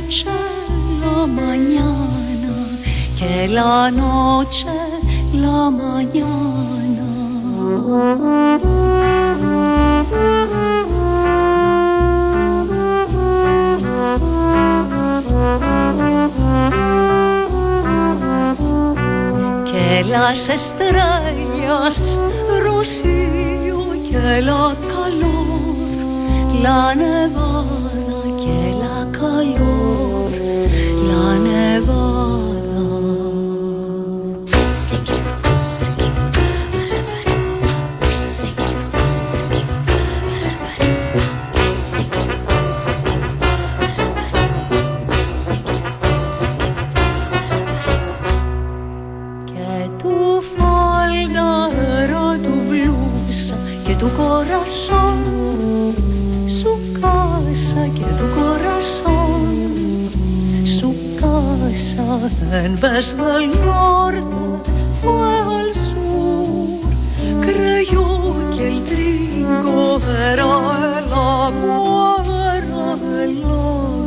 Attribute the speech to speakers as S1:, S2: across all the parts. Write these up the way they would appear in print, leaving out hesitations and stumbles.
S1: noche, la mañana, que la noche, la mañana. Que las estrellas, rocío, que la calor, la nevada, que la calor, la nevada. Tu corazón, su casa, que tu corazón, su casa, en vez del norte fue al sur, creyó que el trigo era el agua, era el agua.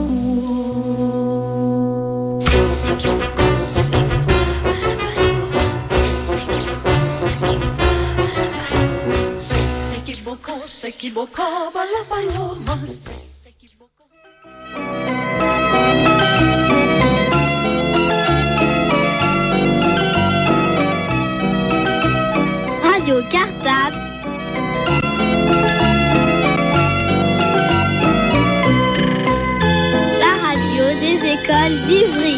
S1: Se equivocaba la paloma, se equivocó.
S2: Radio Cartable. La radio des écoles d'Ivry.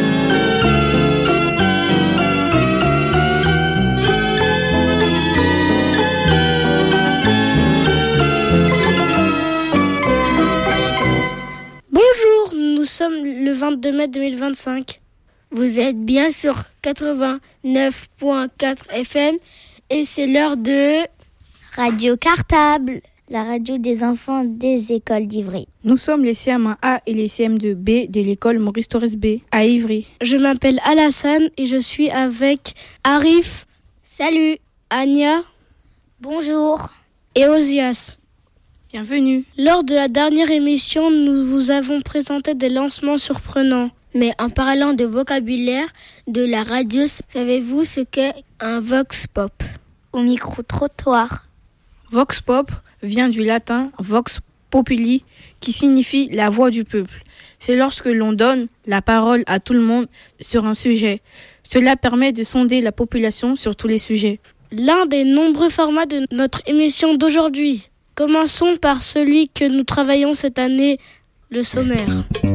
S3: Nous sommes le 22 mai 2025.
S2: Vous êtes bien sur 89.4 FM et c'est l'heure de Radio Cartable, la radio des enfants des écoles d'Ivry.
S4: Nous sommes les CM1A et les CM2B de l'école Maurice Thorez B à Ivry.
S3: Je m'appelle Alassane et je suis avec Arif.
S2: Salut.
S3: Anya.
S2: Bonjour.
S3: Et Osias.
S4: Bienvenue.
S3: Lors de la dernière émission, nous vous avons présenté des lancements surprenants.
S2: Mais en parlant de vocabulaire de la radio, savez-vous ce qu'est un vox pop? Au micro-trottoir.
S4: Vox pop vient du latin vox populi, qui signifie la voix du peuple. C'est lorsque l'on donne la parole à tout le monde sur un sujet. Cela permet de sonder la population sur tous les sujets.
S3: L'un des nombreux formats de notre émission d'aujourd'hui. Commençons par celui que nous travaillons cette année, le sommaire.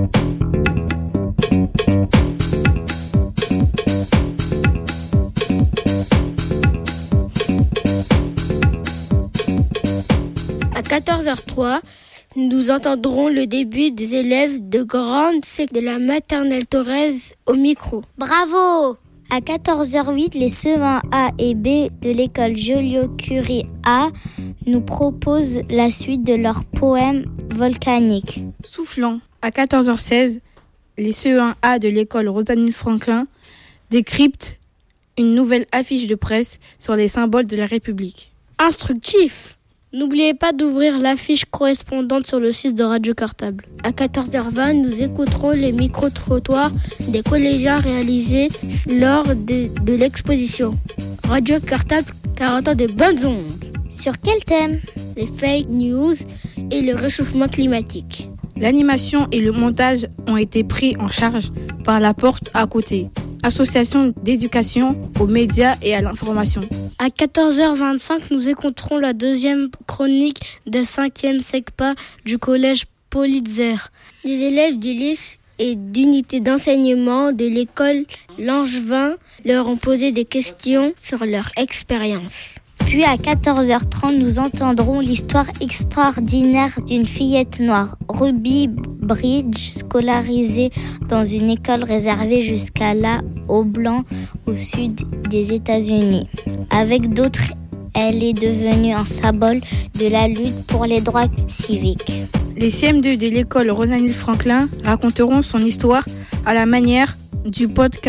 S3: À 14h03, nous entendrons le début des élèves de grande section de la maternelle Thorez au micro.
S2: Bravo! À 14h08, les CE1A et B de l'école Joliot-Curie A nous proposent la suite de leur poème volcanique.
S4: Soufflant. À 14h16, les CE1A de l'école Rosalind Franklin décryptent une nouvelle affiche de presse sur les symboles de la République.
S3: Instructif. N'oubliez pas d'ouvrir l'affiche correspondante sur le site de Radio Cartable.
S2: À 14h20, nous écouterons les micro-trottoirs des collégiens réalisés lors de l'exposition. Radio Cartable, 40 ans de bonnes ondes. Sur quel thème? Les fake news et le réchauffement climatique.
S4: L'animation et le montage ont été pris en charge par La Porte à côté, association d'éducation aux médias et à l'information.
S3: À 14h25, nous écouterons la deuxième chronique des 5e SECPA du collège Politzer.
S2: Les élèves du lycée et d'unité d'enseignement de l'école Langevin leur ont posé des questions sur leur expérience. Puis à 14h30, nous entendrons l'histoire extraordinaire d'une fillette noire, Ruby Bridge, scolarisée dans une école réservée jusqu'à là, aux Blancs, au sud des États-Unis. Avec d'autres, elle est devenue un symbole de la lutte pour les droits civiques.
S4: Les CM2 de l'école Rosalind Franklin raconteront son histoire à la manière du podcast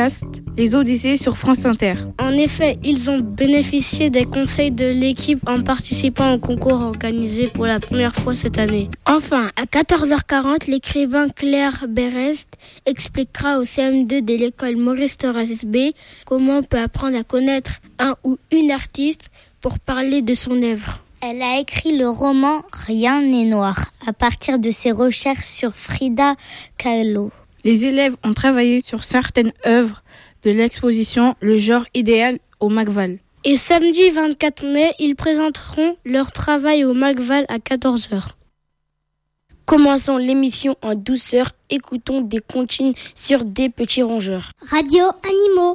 S4: Les Odyssées sur France Inter.
S3: En effet, ils ont bénéficié des conseils de l'équipe en participant au concours organisé pour la première fois cette année. Enfin, à 14h40, l'écrivain Claire Berest expliquera au CM2 de l'école Maurice Thorez B comment on peut apprendre à connaître un ou une artiste pour parler de son œuvre.
S2: Elle a écrit le roman Rien n'est noir à partir de ses recherches sur Frida Kahlo.
S4: Les élèves ont travaillé sur certaines œuvres de l'exposition Le genre idéal au Macval.
S3: Et samedi 24 mai, ils présenteront leur travail au Macval à 14h. Commençons l'émission en douceur, écoutons des comptines sur des petits rongeurs.
S2: Radio Animaux.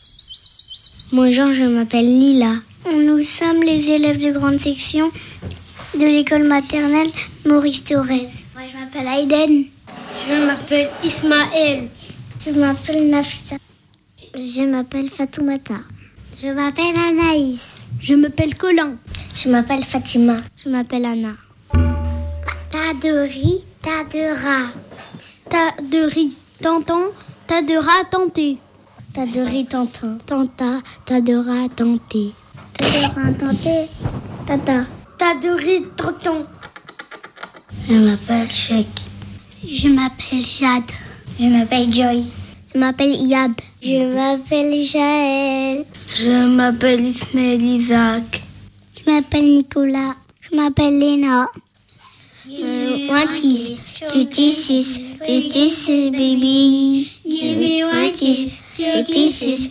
S2: Bonjour, je m'appelle Lila. Nous sommes les élèves de grande section de l'école maternelle Maurice Thorez. Moi, je m'appelle Aiden.
S3: Je m'appelle Ismaël.
S2: Je m'appelle Nafisa. Je m'appelle Fatoumata. Je m'appelle Anaïs. Je m'appelle Colin. Je m'appelle Fatima. Je m'appelle Anna. Tas de riz, tas de rats. Tas de riz, tantan, tas de rats, tenté. Tas de riz, tantin, tanta, tas de rats, tenté. Tas de rats, tenté, tata. Tas de riz, tantan. Je m'appelle Sheikh. Je m'appelle Jade. Je m'appelle Joy. Je m'appelle Yab. Je m'appelle Jaël.
S3: Je m'appelle Ismaël Isaac.
S2: Je m'appelle Nicolas. Je m'appelle Léna. One cheese, two kisses, baby. Give me one kiss, two kisses,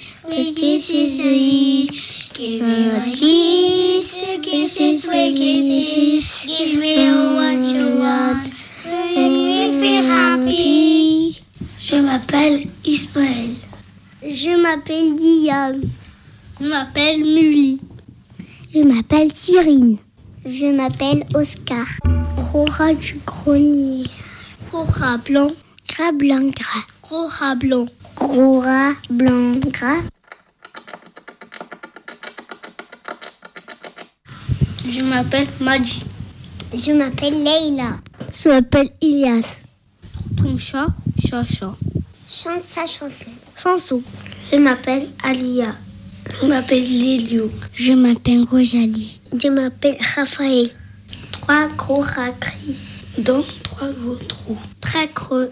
S2: please. Give me one kiss, two kisses, please. Give me what you want, make me feel happy.
S3: Je m'appelle Ismaël.
S2: Je m'appelle Diane.
S3: Je m'appelle Muli.
S2: Je m'appelle Cyrine. Je m'appelle Oscar. Gros rat du grenier.
S3: Gros rat blanc.
S2: Gras blanc gras.
S3: Gros rat blanc.
S2: Gros rat blanc gras.
S3: Je m'appelle Madji.
S2: Je m'appelle Leïla. Je m'appelle Ilias.
S3: Ton chat, Chacha.
S2: Chante sa chanson. Chanson.
S3: Je m'appelle Alia. Je m'appelle Lélio.
S2: Je m'appelle Rojali.
S3: Je m'appelle Raphaël. 3 gros rats crient dans 3 gros trous très creux.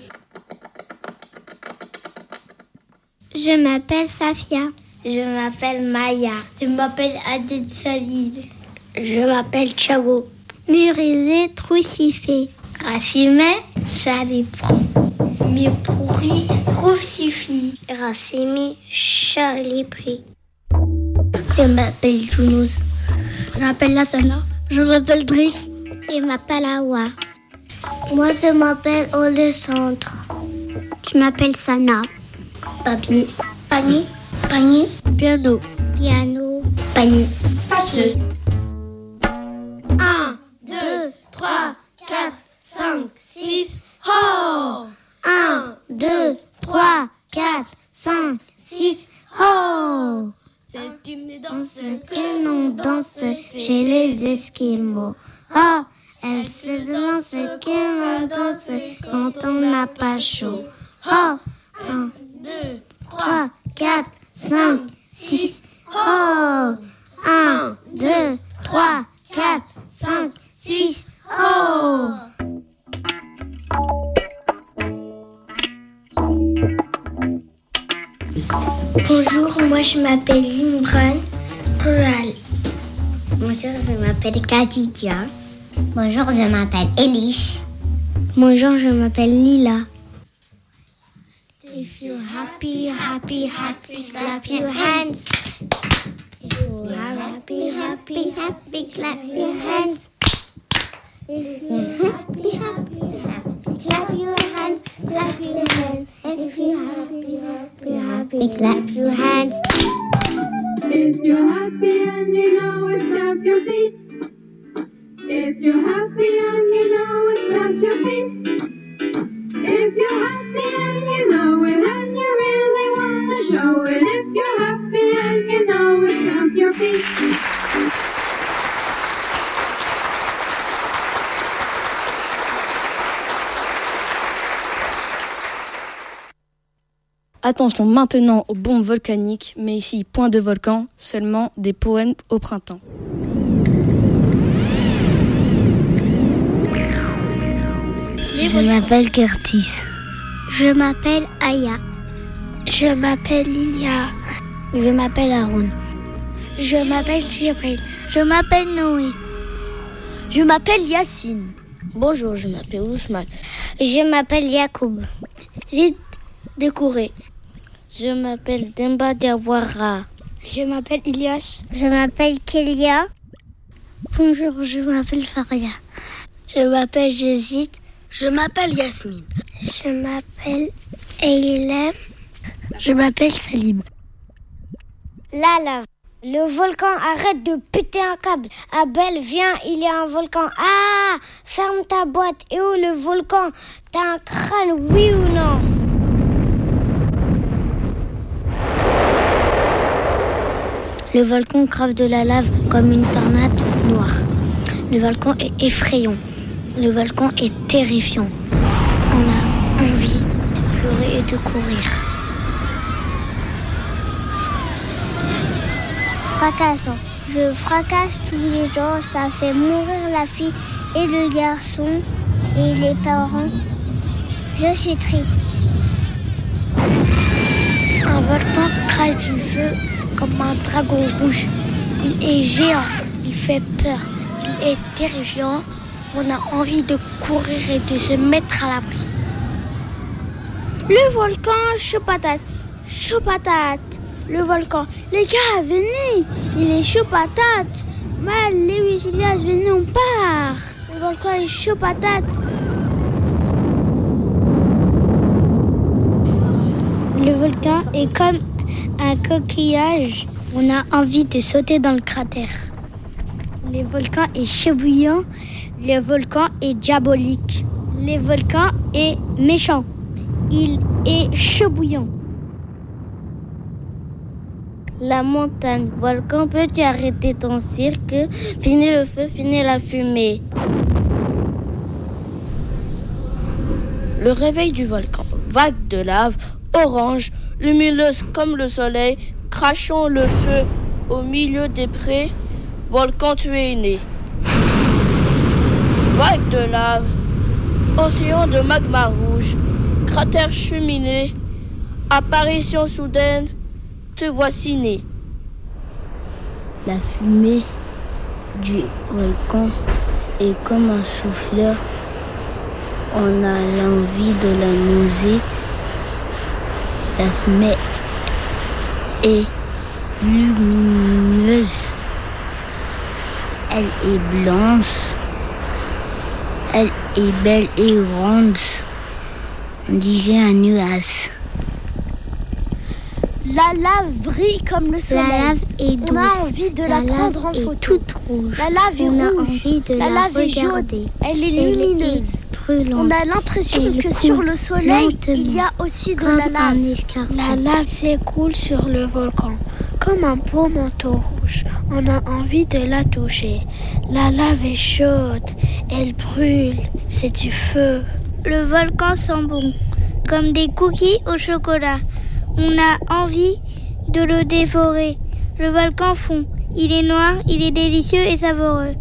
S2: Je m'appelle Safia.
S3: Je m'appelle Maya. Je m'appelle Aded Salid.
S2: Je m'appelle Thiago. Murisé, troussifé.
S3: Rachimé, Chaliprand. Mieux pourri, troussifie.
S2: Racimi, Charlipri.
S3: Je m'appelle Toulouse. Je m'appelle Lassana. Je m'appelle Driss.
S2: Je m'appelle Awa. Moi, je m'appelle Alessandre. Je m'appelle Sana.
S3: Papier.
S2: Panier.
S3: Panier.
S2: Piano. Piano.
S3: Panier.
S2: Papier.
S3: 1, 2, 3, 4, 5, 6. Ho!
S2: 1, 2, 3, 4, 5, 6. Ho!
S3: C'est une danse
S2: que l'on danse chez les Esquimaux. Oh, elle se danse que l'on danse quand on n'a pas chaud. Oh, 1,
S3: 2,
S2: 3, 4, 5, 6. Oh, 1, 2, 3, 4, 5, 6. Oh!
S3: Bonjour, moi je m'appelle Limbran Rural.
S2: Bonjour, je m'appelle Khadija. Bonjour, je m'appelle Elish. Bonjour, je m'appelle Lila. If you're happy, happy, happy, clap your hands. If you're happy, happy, happy, clap your hands. If you're happy, happy, happy, clap your hands, clap your hands. If you're happy, happy, happy, clap your hands.
S5: If you're happy and you know it, stamp your feet. If you're happy and you know it, stamp your feet. If you're happy and you know it and you really want to show it. If you're happy and you know it, stamp your feet.
S4: Attention maintenant aux bombes volcaniques, mais ici, point de volcan, seulement des poèmes au printemps.
S2: Je m'appelle Curtis.
S3: Je m'appelle Aya. Je m'appelle Lilia.
S2: Je m'appelle Haroun.
S3: Je m'appelle Jibril.
S2: Je m'appelle Noé.
S3: Je m'appelle Yacine.
S2: Bonjour, je m'appelle Ousmane.
S3: Je m'appelle Yacoub.
S2: J'ai décoré. Je m'appelle Demba Diawara.
S3: Je m'appelle Ilias.
S2: Je m'appelle Kélia.
S3: Bonjour, je m'appelle Faria.
S2: Je m'appelle Jézid.
S3: Je m'appelle Yasmine.
S2: Je m'appelle Eilem.
S3: Je m'appelle Salim.
S2: La lave. Le volcan arrête de péter un câble. Abel, viens, il y a un volcan. Ah, ferme ta boîte. Et où le volcan? T'as un crâne, oui ou non? Le volcan crave de la lave comme une tornade noire. Le volcan est effrayant. Le volcan est terrifiant. On a envie de pleurer et de courir. Fracassant. Je fracasse tous les gens, ça fait mourir la fille et le garçon et les parents. Je suis triste.
S3: Un volcan crache du feu comme un dragon rouge. Il est géant, il fait peur, il est terrifiant. On a envie de courir et de se mettre à l'abri. Le volcan, chaud patate, chaud patate. Le volcan, les gars, venez, il est chaud patate. Mal, Lewis, Ilias, venez, on part. Le volcan est chaud patate.
S2: Le volcan est comme un coquillage. On a envie de sauter dans le cratère. Le volcan est chaud bouillant. Le volcan est diabolique. Le volcan est méchant. Il est chaud bouillant. La montagne, volcan, peux-tu arrêter ton cirque? Finis le feu, finis la fumée.
S6: Le réveil du volcan, vague de lave, orange, lumineuse comme le soleil, crachant le feu au milieu des prés, volcan tu es né. Vague de lave, océan de magma rouge, cratère cheminée, apparition soudaine, te voici né.
S2: La fumée du volcan est comme un souffleur. On a l'envie de la nausée. La fumée est lumineuse. Elle est blanche. Elle est belle et ronde. On dirait un nuage.
S3: La lave brille comme le soleil.
S2: La lave est douce.
S3: On a envie de la prendre en photo.
S2: Toute rouge.
S3: La lave est
S2: On a
S3: rouge.
S2: envie de
S3: La lave est
S2: regarder.
S3: jaune. Elle est lumineuse. On a l'impression que sur le soleil, il y a aussi de la lave.
S7: La lave s'écoule sur le volcan comme un beau manteau rouge. On a envie de la toucher. La lave est chaude. Elle brûle. C'est du feu.
S2: Le volcan sent bon, comme des cookies au chocolat. On a envie de le dévorer. Le volcan fond. Il est noir, il est délicieux et savoureux.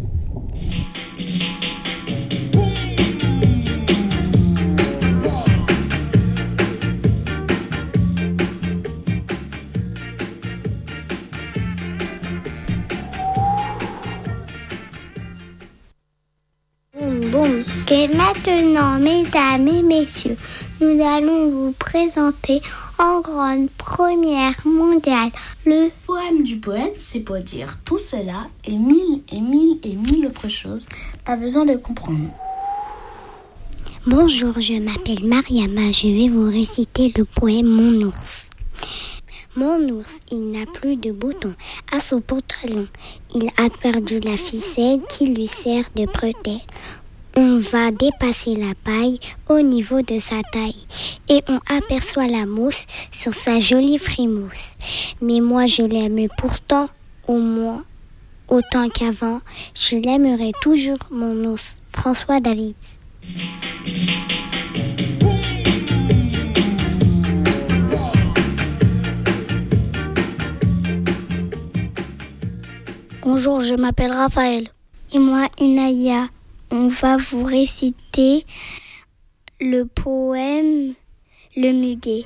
S8: Bon, et maintenant, mesdames et messieurs, nous allons vous présenter en grande première mondiale le
S9: poème du poète. C'est pour dire tout cela et mille autres choses. Pas besoin de comprendre.
S8: Bonjour, je m'appelle Mariama, je vais vous réciter le poème Mon ours. Mon ours, il n'a plus de boutons à son pantalon. Il a perdu la ficelle qui lui sert de bretelle. On va dépasser la paille au niveau de sa taille et on aperçoit la mousse sur sa jolie frimousse. Mais moi je l'aime pourtant au moins autant qu'avant. Je l'aimerai toujours, mon ours. François David. Bonjour, je m'appelle Raphaël. Et moi, Inaya. On va vous réciter le poème Le Muguet.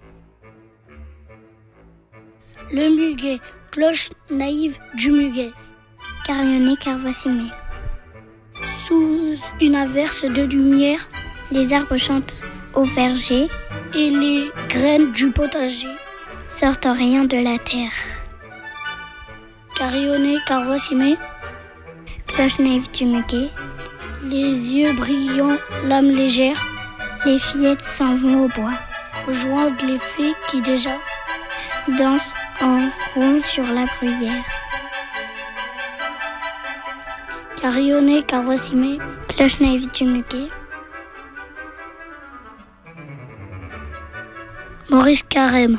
S3: Le muguet, cloche naïve du muguet.
S8: Carillonnait, Carvacimé.
S3: Sous une averse de lumière,
S8: les arbres chantent au verger
S3: et les graines du potager
S8: sortent en riant de la terre.
S3: Carillonnait, Carvacimé,
S8: cloche naïve du muguet.
S3: Les yeux brillants, l'âme légère,
S8: les fillettes s'en vont au bois,
S3: rejoindre les fées qui déjà
S8: dansent en rond sur la bruyère.
S3: Carillonnait, Carvacimé,
S8: cloche naïve du muguet.
S3: Maurice Carême.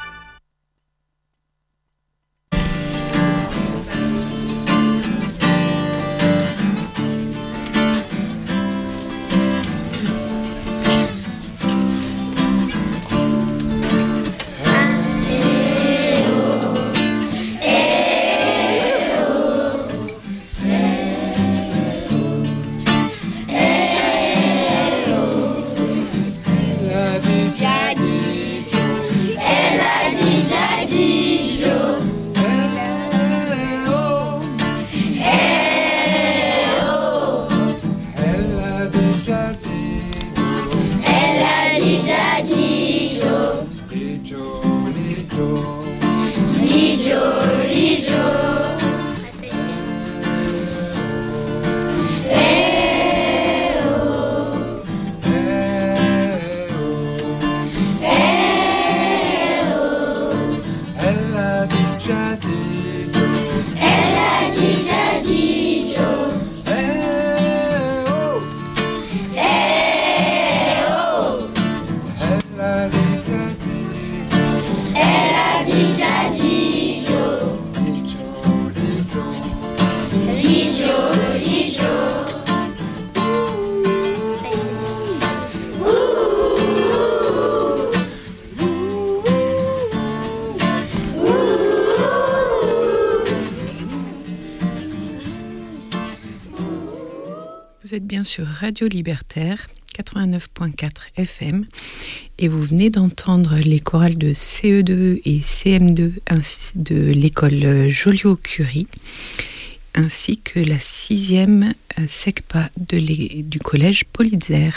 S10: Vous êtes bien sur Radio Libertaire 89.4 FM et vous venez d'entendre les chorales de CE2 et CM2 ainsi de l'école Joliot-Curie ainsi que la 6e SECPA du collège Politzer.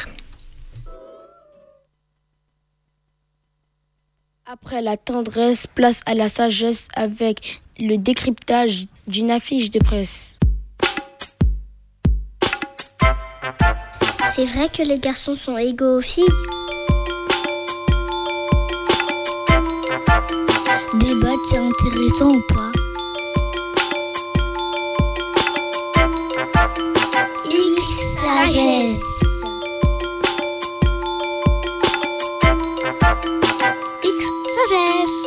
S6: Après la tendresse, place à la sagesse avec le décryptage d'une affiche de presse.
S8: C'est vrai que les garçons sont égaux aux filles?
S3: Débattre, c'est intéressant ou pas?
S8: Sagesse.
S3: Sagesse.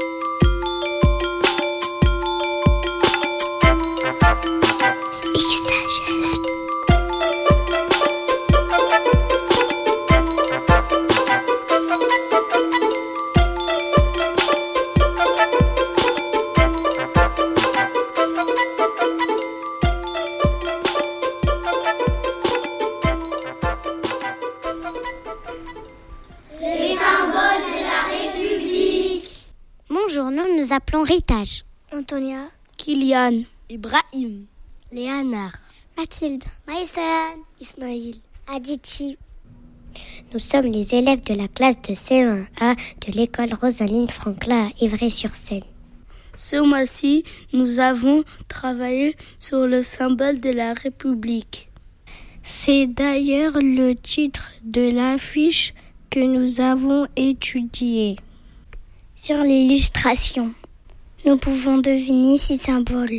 S8: Nous appelons Ritage.
S3: Antonia,
S6: Kylian, Ibrahim,
S3: Léonard,
S8: Mathilde, Maïsan,
S3: Ismaïl,
S8: Aditi. Nous sommes les élèves de la classe de CE1A de l'école Rosaline Franklin à Évray-sur-Seine.
S3: Ce mois-ci, nous avons travaillé sur le symbole de la République. C'est d'ailleurs le titre de l'affiche que nous avons étudiée.
S8: Sur l'illustration, nous pouvons deviner 6 symboles.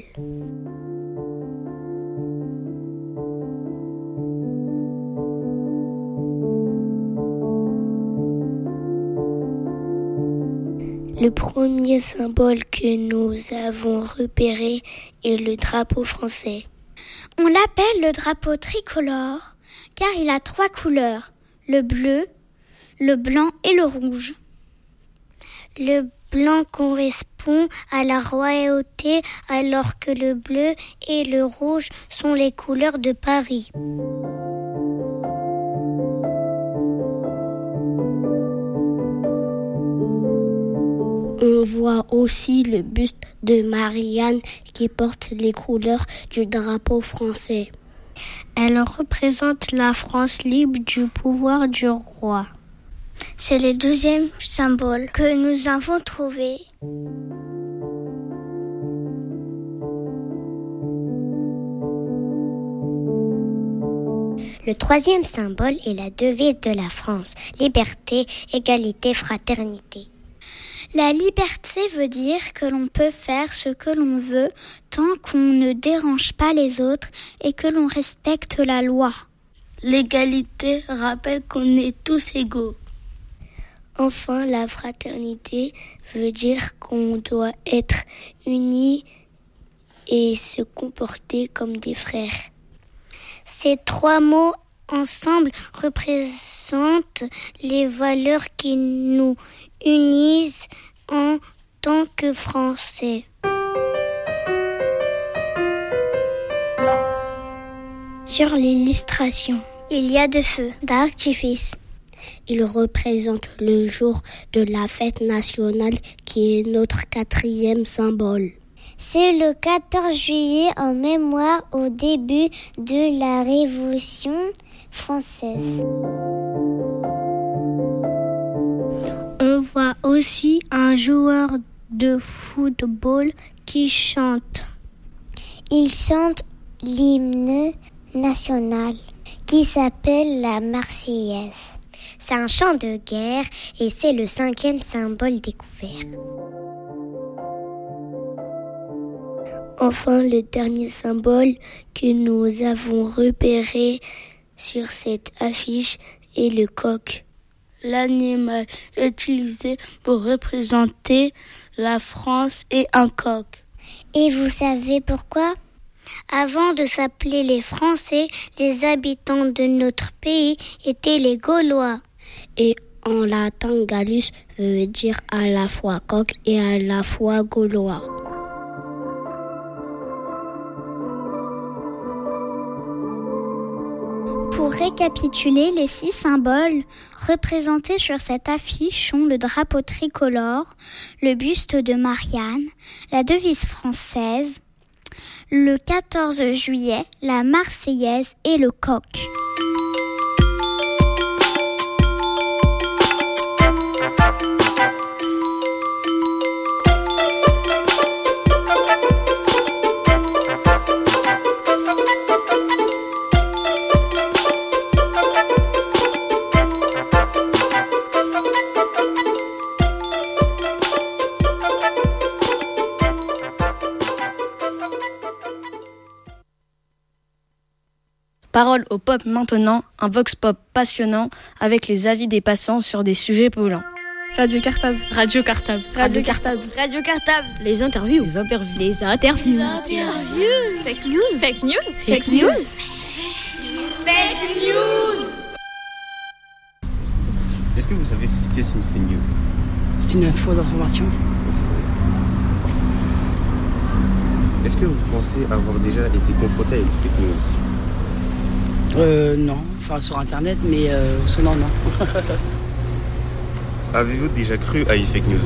S3: Le premier symbole que nous avons repéré est le drapeau français.
S8: On l'appelle le drapeau tricolore car il a 3 couleurs, le bleu, le blanc et le rouge. Le blanc correspond à la royauté, alors que le bleu et le rouge sont les couleurs de Paris.
S7: On voit aussi le buste de Marianne qui porte les couleurs du drapeau français. Elle représente la France libre du pouvoir du roi.
S8: C'est le 12e symbole que nous avons trouvé.
S11: Le 3e symbole est la devise de la France, liberté, égalité, fraternité.
S8: La liberté veut dire que l'on peut faire ce que l'on veut tant qu'on ne dérange pas les autres et que l'on respecte la loi.
S3: L'égalité rappelle qu'on est tous égaux.
S2: Enfin, la fraternité veut dire qu'on doit être unis et se comporter comme des frères.
S8: Ces 3 mots ensemble représentent les valeurs qui nous unissent en tant que Français.
S2: Sur l'illustration,
S8: il y a des feux d'artifice.
S7: Il représente le jour de la fête nationale qui est notre 4e symbole.
S11: C'est le 14 juillet en mémoire au début de la Révolution française.
S2: On voit aussi un joueur de football qui chante.
S11: Il chante l'hymne national qui s'appelle la Marseillaise.
S8: C'est un chant de guerre et c'est le 5e symbole découvert.
S2: Enfin, le dernier symbole que nous avons repéré sur cette affiche est le coq. L'animal utilisé pour représenter la France est un coq.
S8: Et vous savez pourquoi ? Avant de s'appeler les Français, les habitants de notre pays étaient les Gaulois.
S7: Et en latin, Gallus veut dire à la fois coq et à la fois gaulois.
S8: Pour récapituler, les 6 symboles représentés sur cette affiche sont le drapeau tricolore, le buste de Marianne, la devise française, le 14 juillet, la Marseillaise et le coq.
S6: Parole au pop maintenant, un vox pop passionnant avec les avis des passants sur des sujets brûlants.
S4: Radio Cartable.
S6: Radio Cartable.
S4: Radio Cartable.
S9: Radio Cartable.
S6: Les interviews.
S9: Les interviews.
S6: Fake news.
S9: Fake news.
S6: Fake news.
S9: Fake news.
S12: Est-ce que vous savez ce qu'est une fake news ?
S13: C'est une fausse information.
S12: Est-ce que vous pensez avoir déjà été confronté à une fake news ?
S13: Non, enfin sur internet, mais sinon non.
S12: Avez-vous déjà cru à une fake news ?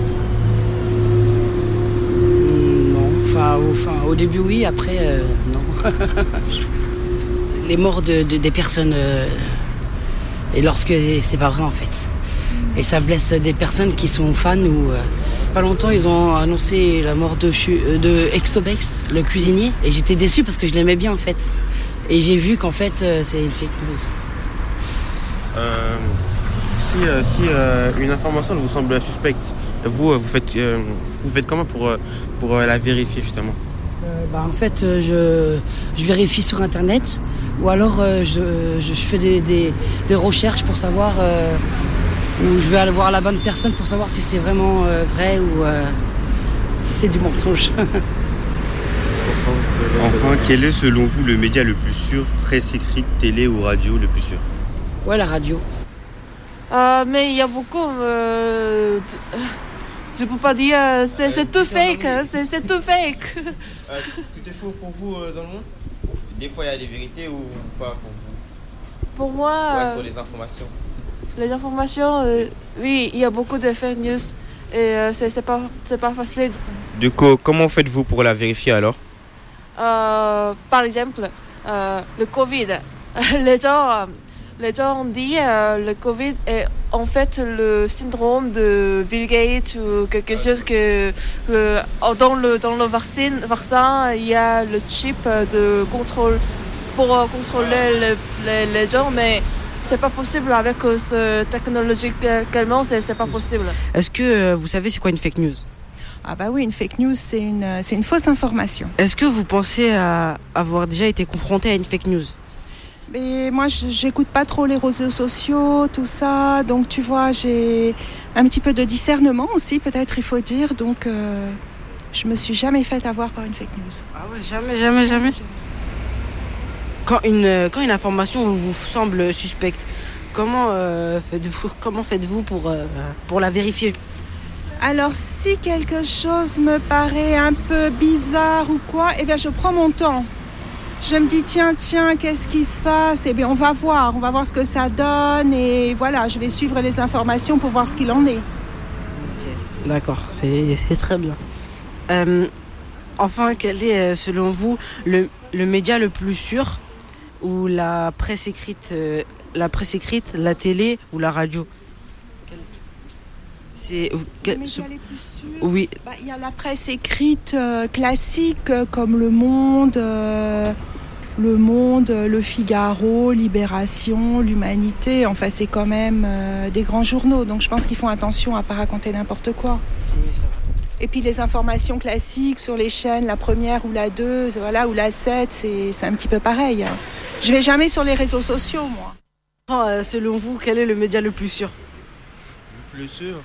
S13: Non, enfin au début oui, après non. Les morts des personnes, et lorsque c'est pas vrai en fait. Et ça blesse des personnes qui sont fans ou... Pas longtemps, ils ont annoncé la mort de Exobex, le cuisinier, et j'étais déçue parce que je l'aimais bien en fait. Et j'ai vu qu'en fait, c'est une fake news.
S12: Si une information vous semble suspecte, vous faites comment pour la vérifier justement ?
S13: En fait, je vérifie sur internet ou alors je fais des recherches pour savoir ou je vais aller voir la bonne personne pour savoir si c'est vraiment vrai ou si c'est du mensonge.
S12: Enfin, quel est selon vous le média le plus sûr, presse écrite, télé ou radio le plus sûr ?
S13: Ouais, la radio.
S14: Mais il y a beaucoup... Je peux pas dire, c'est tout fake, c'est tout fake.
S12: Tout est faux pour vous dans le monde? Des fois, il y a des vérités ou pas pour vous?
S14: Pour moi...
S12: Ouais, sur les informations.
S14: Les informations, oui, il y a beaucoup de fake news et c'est pas facile.
S12: Du coup, comment faites-vous pour la vérifier alors?
S14: Par exemple, le Covid. Les gens ont dit le Covid est en fait le syndrome de Bill Gates ou quelque chose que dans le vaccin, il y a le chip de contrôle pour contrôler les gens, mais c'est pas possible avec technologiquement, c'est pas possible.
S13: Est-ce que vous savez c'est quoi une fake news?
S15: Ah bah oui, une fake news, c'est une fausse information.
S13: Est-ce que vous pensez avoir déjà été confronté à une fake news?
S15: Mais moi, j'écoute pas trop les réseaux sociaux, tout ça. Donc, tu vois, j'ai un petit peu de discernement aussi, peut-être, il faut dire. Donc, je me suis jamais fait avoir par une fake news.
S13: Ah ouais, jamais. Quand une information vous semble suspecte, comment faites-vous pour la vérifier?
S15: Alors, si quelque chose me paraît un peu bizarre ou quoi, eh bien, je prends mon temps. Je me dis, tiens, qu'est-ce qui se passe? Eh bien, on va voir ce que ça donne. Et voilà, je vais suivre les informations pour voir ce qu'il en est.
S13: Ok, d'accord, c'est très bien. Enfin, quel est, selon vous, le média le plus sûr? Ou la presse écrite, la télé ou la radio?
S15: Les médias les plus sûrs?
S13: Oui.
S15: Il y a la presse écrite classique comme Le Monde, Le Figaro, Libération, L'Humanité. Enfin, c'est quand même des grands journaux. Donc, je pense qu'ils font attention à ne pas raconter n'importe quoi.
S13: Oui, ça va.
S15: Et puis, les informations classiques sur les chaînes, la première ou la 2, voilà, ou la 7, c'est un petit peu pareil. Je vais jamais sur les réseaux sociaux, moi.
S13: Selon vous, quel est le média le plus sûr?
S16: Le plus sûr?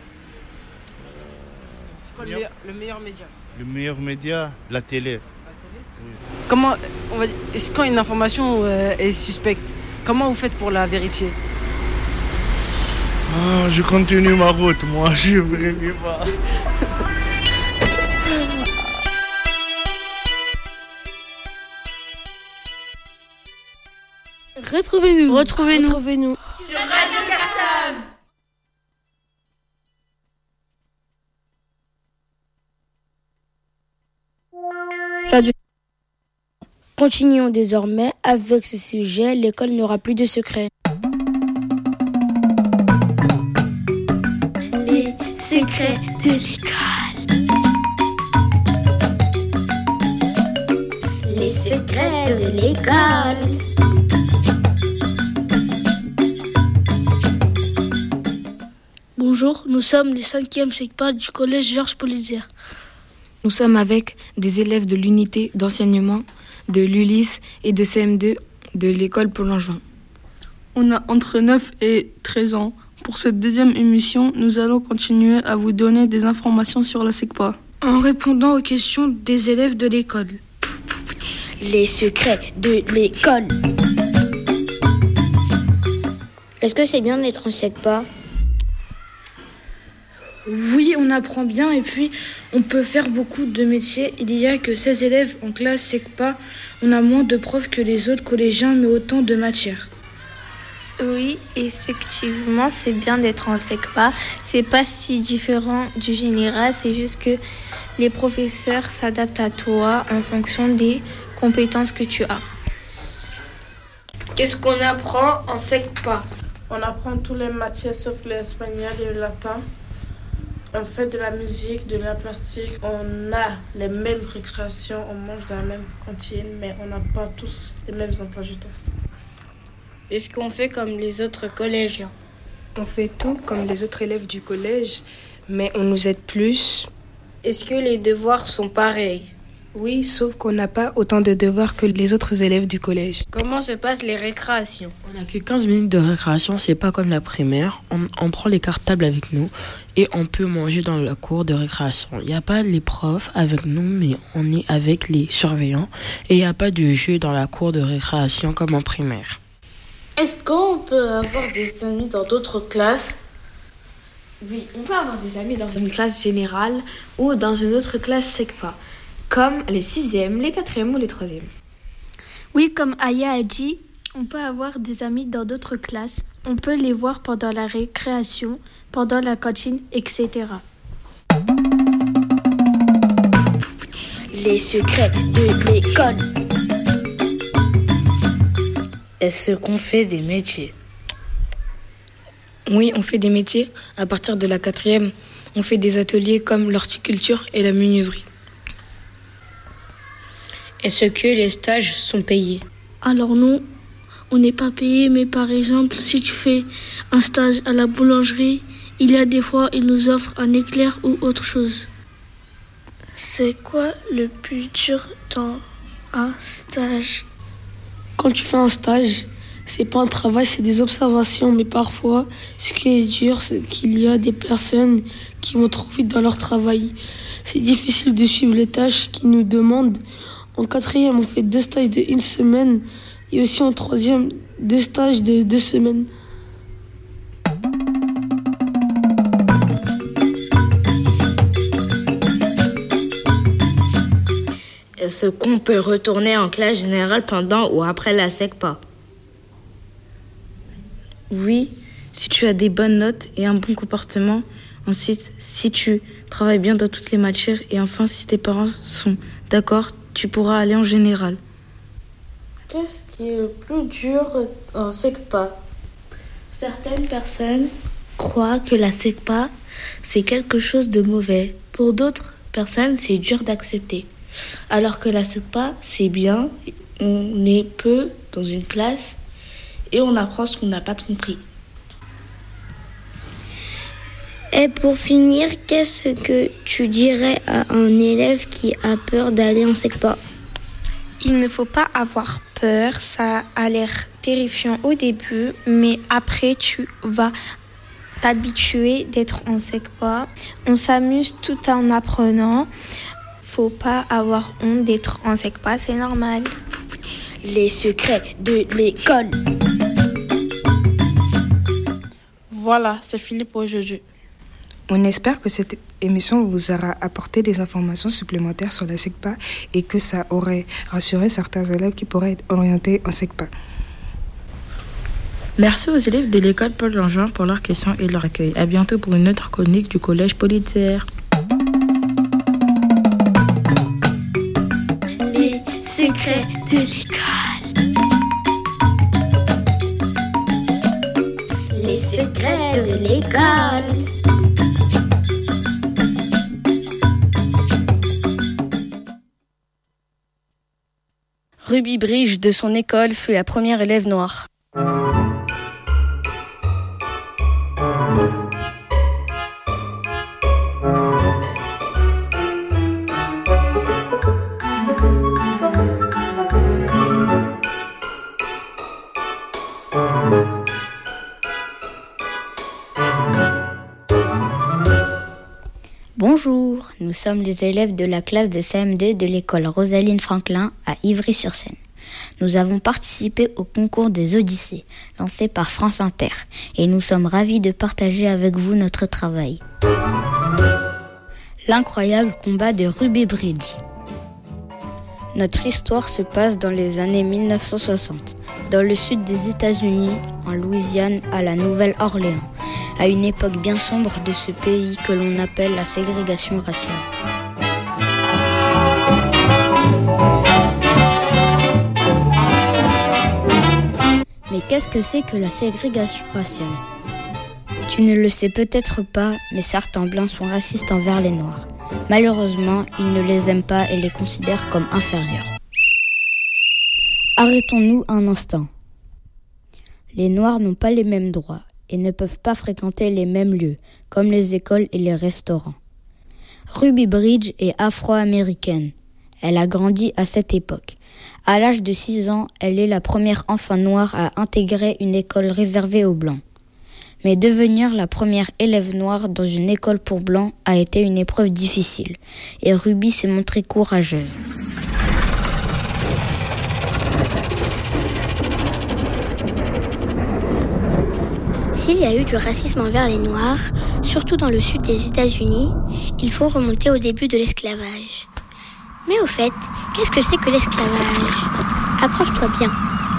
S13: C'est quoi le meilleur média?
S16: Le meilleur média, la télé.
S13: La télé? Oui. Comment, on va dire, quand une information est suspecte, comment vous faites pour la vérifier?
S16: Je continue ma route, moi, je ne vérifie pas.
S6: Retrouvez-nous
S1: sur Radio Cartable.
S3: Continuons désormais avec ce sujet. L'école n'aura plus de secrets.
S1: Les secrets de l'école. Les secrets de l'école.
S3: Bonjour, nous sommes les 5e SECPA du collège Georges Polyzière.
S17: Nous sommes avec des élèves de l'unité d'enseignement de l'ULIS et de CM2 de l'école Paul Langevin.
S4: On a entre 9 et 13 ans. Pour cette deuxième émission, nous allons continuer à vous donner des informations sur la SECPA.
S3: En répondant aux questions des élèves de l'école.
S6: Les secrets de l'école.
S2: Est-ce que c'est bien d'être en SECPA?
S3: Oui, on apprend bien et puis on peut faire beaucoup de métiers. Il y a que 16 élèves en classe SECPA. On a moins de profs que les autres collégiens, mais autant de matières.
S18: Oui, effectivement, c'est bien d'être en SECPA. C'est pas si différent du général, c'est juste que les professeurs s'adaptent à toi en fonction des compétences que tu as.
S6: Qu'est-ce qu'on apprend en SECPA?
S4: On apprend toutes les matières sauf l'espagnol et le latin. On fait de la musique, de la plastique. On a les mêmes récréations, on mange dans la même cantine, mais on n'a pas tous les mêmes emplois du temps.
S6: Est-ce qu'on fait comme les autres collégiens?
S19: On fait tout comme les autres élèves du collège, mais on nous aide plus.
S6: Est-ce que les devoirs sont pareils?
S19: Oui, sauf qu'on n'a pas autant de devoirs que les autres élèves du collège.
S6: Comment se passent les récréations?
S20: On n'a que 15 minutes de récréation, c'est pas comme la primaire. On prend les cartables avec nous et on peut manger dans la cour de récréation. Il n'y a pas les profs avec nous, mais on est avec les surveillants. Et il n'y a pas de jeu dans la cour de récréation comme en primaire.
S6: Est-ce qu'on peut avoir des amis dans d'autres classes?
S18: Oui, on peut avoir des amis dans une classe générale ou dans une autre classe SECPA, comme les 6e, les 4e ou les 3e.
S3: Oui, comme Aya a dit, on peut avoir des amis dans d'autres classes. On peut les voir pendant la récréation, pendant la cantine, etc.
S1: Les secrets de l'école.
S9: Est-ce qu'on fait des métiers?
S17: Oui, on fait des métiers. À partir de la 4e, on fait des ateliers comme l'horticulture et la menuiserie.
S9: Est-ce que les stages sont payés?
S3: Alors non, on n'est pas payé, mais par exemple, si tu fais un stage à la boulangerie, il y a des fois, ils nous offrent un éclair ou autre chose.
S7: C'est quoi le plus dur dans un stage?
S21: Quand tu fais un stage, c'est pas un travail, c'est des observations. Mais parfois, ce qui est dur, c'est qu'il y a des personnes qui vont trop vite dans leur travail. C'est difficile de suivre les tâches qu'ils nous demandent. En 4e, on fait 2 stages de 1 semaine. Et aussi en 3e, 2 stages de 2 semaines.
S9: Est-ce qu'on peut retourner en classe générale pendant ou après la SECPA?
S4: Oui, si tu as des bonnes notes et un bon comportement. Ensuite, si tu travailles bien dans toutes les matières. Et enfin, si tes parents sont d'accord, tu pourras aller en général.
S6: Qu'est-ce qui est le plus dur en SECPA?
S9: Certaines personnes croient que la SECPA, c'est quelque chose de mauvais. Pour d'autres personnes, c'est dur d'accepter. Alors que la SECPA, c'est bien, on est peu dans une classe et on apprend ce qu'on n'a pas compris.
S2: Et pour finir, qu'est-ce que tu dirais à un élève qui a peur d'aller en SECPA?
S18: Il ne faut pas avoir peur, ça a l'air terrifiant au début, mais après tu vas t'habituer d'être en SECPA. On s'amuse tout en apprenant. Faut pas avoir honte d'être en SECPA, c'est normal.
S1: Les secrets de l'école.
S4: Voilà, c'est fini pour aujourd'hui.
S19: On espère que cette émission vous aura apporté des informations supplémentaires sur la SECPA et que ça aurait rassuré certains élèves qui pourraient être orientés en SECPA.
S4: Merci aux élèves de l'école Paul Langevin pour leurs questions et leur accueil. À bientôt pour une autre chronique du collège Politaire.
S1: Les secrets de l'école. Les secrets de l'école.
S6: Ruby Bridge de son école fut la première élève noire.
S2: Bonjour, nous sommes les élèves de la classe de CM2 de l'école Rosaline Franklin à Ivry-sur-Seine. Nous avons participé au concours des Odyssées, lancé par France Inter, et nous sommes ravis de partager avec vous notre travail. L'incroyable combat de Ruby Bridge. Notre histoire se passe dans les années 1960, dans le sud des États-Unis, en Louisiane, à la Nouvelle-Orléans, à une époque bien sombre de ce pays que l'on appelle la ségrégation raciale. Mais qu'est-ce que c'est que la ségrégation raciale? Tu ne le sais peut-être pas, mais certains blancs sont racistes envers les noirs. Malheureusement, ils ne les aiment pas et les considèrent comme inférieurs. Arrêtons-nous un instant. Les noirs n'ont pas les mêmes droits et ne peuvent pas fréquenter les mêmes lieux, comme les écoles et les restaurants. Ruby Bridge est afro-américaine. Elle a grandi à cette époque. À l'âge de 6 ans, elle est la première enfant noire à intégrer une école réservée aux blancs. Mais devenir la première élève noire dans une école pour blancs a été une épreuve difficile, et Ruby s'est montrée courageuse.
S7: S'il y a eu du racisme envers les Noirs,
S2: surtout dans le sud des États-Unis, il faut remonter au début de l'esclavage. Mais au fait, qu'est-ce que c'est que l'esclavage ? Accroche-toi bien.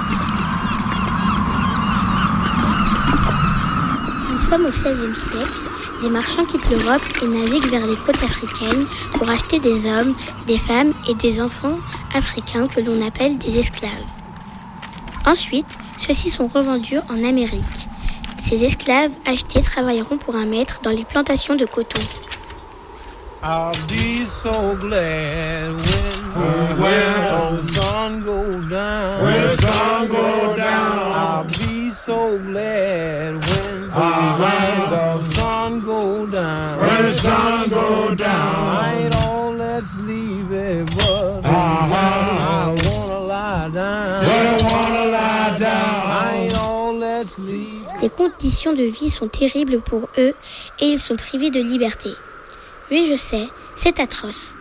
S2: Nous sommes au XVIe siècle. Des marchands quittent l'Europe et naviguent vers les côtes africaines pour acheter des hommes, des femmes et des enfants africains que l'on appelle des esclaves. Ensuite, ceux-ci sont revendus en Amérique. Ces esclaves achetés travailleront pour un maître dans les plantations de coton.
S5: I'll be so glad when the sun goes down. When the sun goes down. I'll be so glad when the sun goes down. When the sun goes down. I ain't all that's sleepy, but I wanna lie down. I wanna lie down. I ain't all that's sleepy.
S2: Les conditions de vie sont terribles pour eux et ils sont privés de liberté. Oui, je sais, c'est atroce.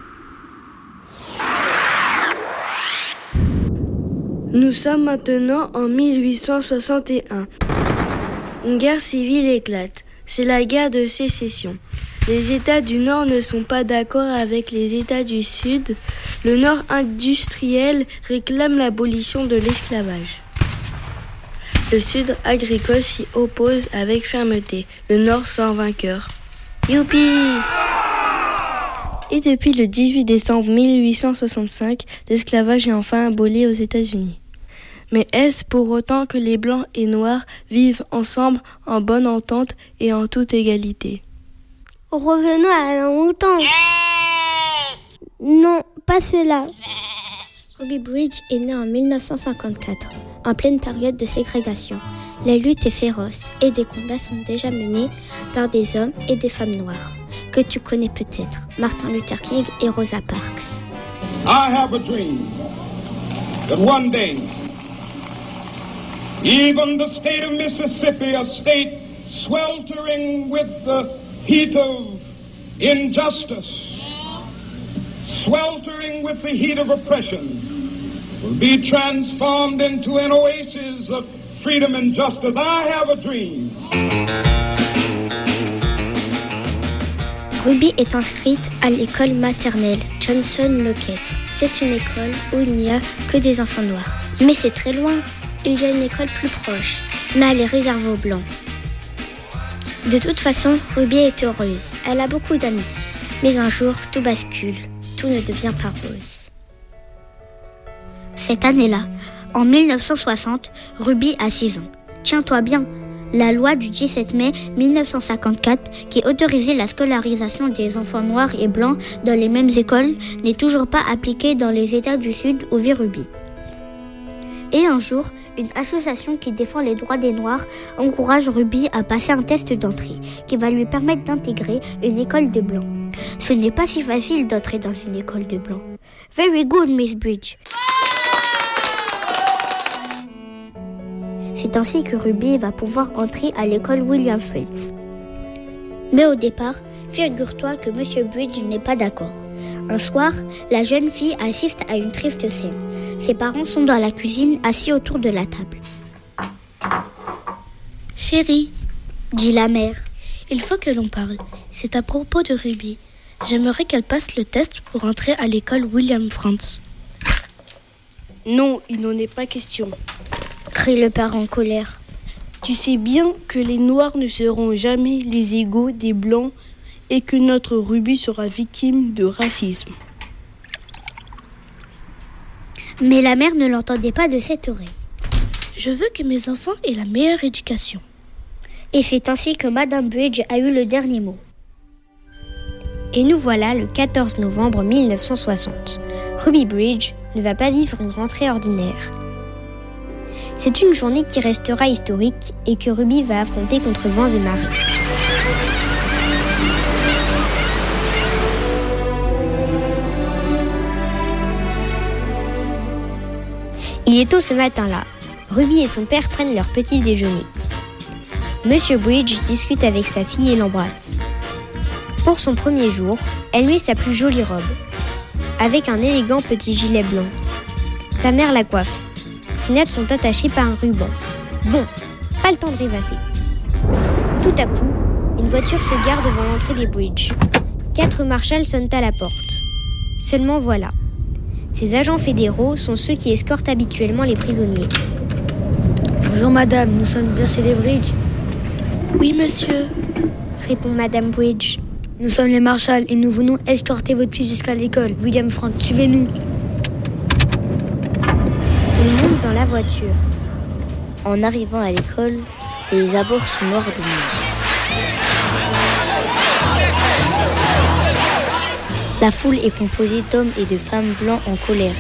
S3: Nous sommes maintenant en 1861. Une guerre civile éclate. C'est la guerre de sécession. Les États du Nord ne sont pas d'accord avec les États du Sud. Le Nord industriel réclame l'abolition de l'esclavage. Le Sud agricole s'y oppose avec fermeté. Le Nord sort vainqueur. Youpi! Et depuis le 18 décembre 1865, l'esclavage est enfin aboli aux États-Unis. Mais est-ce pour autant que les Blancs et Noirs vivent ensemble en bonne entente et en toute égalité ?
S7: Revenons à longtemps. Non, pas cela.
S2: Ruby Bridge est né en 1954, en pleine période de ségrégation. La lutte est féroce et des combats sont déjà menés par des hommes et des femmes noires, que tu connais peut-être, Martin Luther King et Rosa Parks.
S22: I have a dream that one day, even the state of Mississippi, a state sweltering with the heat of injustice, sweltering with the heat of oppression, will be transformed into an oasis of freedom and justice. I have a dream.
S2: Ruby est inscrite à l'école maternelle Johnson Lockett. C'est une école où il n'y a que des enfants noirs. Mais c'est très loin. Il y a une école plus proche, mais elle est réservée aux blancs. De toute façon, Ruby est heureuse. Elle a beaucoup d'amis. Mais un jour, tout bascule. Tout ne devient pas rose. Cette année-là, en 1960, Ruby a 6 ans. Tiens-toi bien, la loi du 17 mai 1954 qui autorisait la scolarisation des enfants noirs et blancs dans les mêmes écoles n'est toujours pas appliquée dans les États du Sud où vit Ruby. Et un jour, une association qui défend les droits des Noirs encourage Ruby à passer un test d'entrée qui va lui permettre d'intégrer une école de blancs. Ce n'est pas si facile d'entrer dans une école de blancs. Very good, Miss Bridge. C'est ainsi que Ruby va pouvoir entrer à l'école William Fritz. Mais au départ, figure-toi que Monsieur Bridge n'est pas d'accord. Un soir, la jeune fille assiste à une triste scène. Ses parents sont dans la cuisine, assis autour de la table. « Chérie, » dit la mère, « il faut que l'on parle. C'est à propos de Ruby. J'aimerais qu'elle passe le test pour entrer à l'école William Fritz. »«
S3: Non, il n'en est pas question. »
S2: crie le père en colère.
S3: « Tu sais bien que les Noirs ne seront jamais les égaux des Blancs et que notre Ruby sera victime de racisme. »
S2: Mais la mère ne l'entendait pas de cette oreille.
S3: « Je veux que mes enfants aient la meilleure éducation. »
S2: Et c'est ainsi que Madame Bridge a eu le dernier mot. Et nous voilà le 14 novembre 1960. Ruby Bridge ne va pas vivre une rentrée ordinaire. C'est une journée qui restera historique et que Ruby va affronter contre vents et marées. Il est tôt ce matin-là. Ruby et son père prennent leur petit déjeuner. Monsieur Bridge discute avec sa fille et l'embrasse. Pour son premier jour, elle met sa plus jolie robe, avec un élégant petit gilet blanc. Sa mère la coiffe. Ses nattes sont attachées par un ruban. Bon, pas le temps de rêvasser. Tout à coup, une Une voiture se gare devant l'entrée des bridges. 4 marshals sonnent à la porte. Seulement voilà. Ces agents fédéraux sont ceux qui escortent habituellement les prisonniers.
S21: Bonjour madame, nous sommes bien chez les bridges.
S2: Oui monsieur, répond madame Bridge.
S21: Nous sommes les marshals et nous venons escorter votre fils jusqu'à l'école. William Frank, suivez-nous.
S2: Ils montent dans la voiture. En arrivant à l'école, les abords sont morts de nuit. La foule est composée d'hommes et de femmes blancs en colère.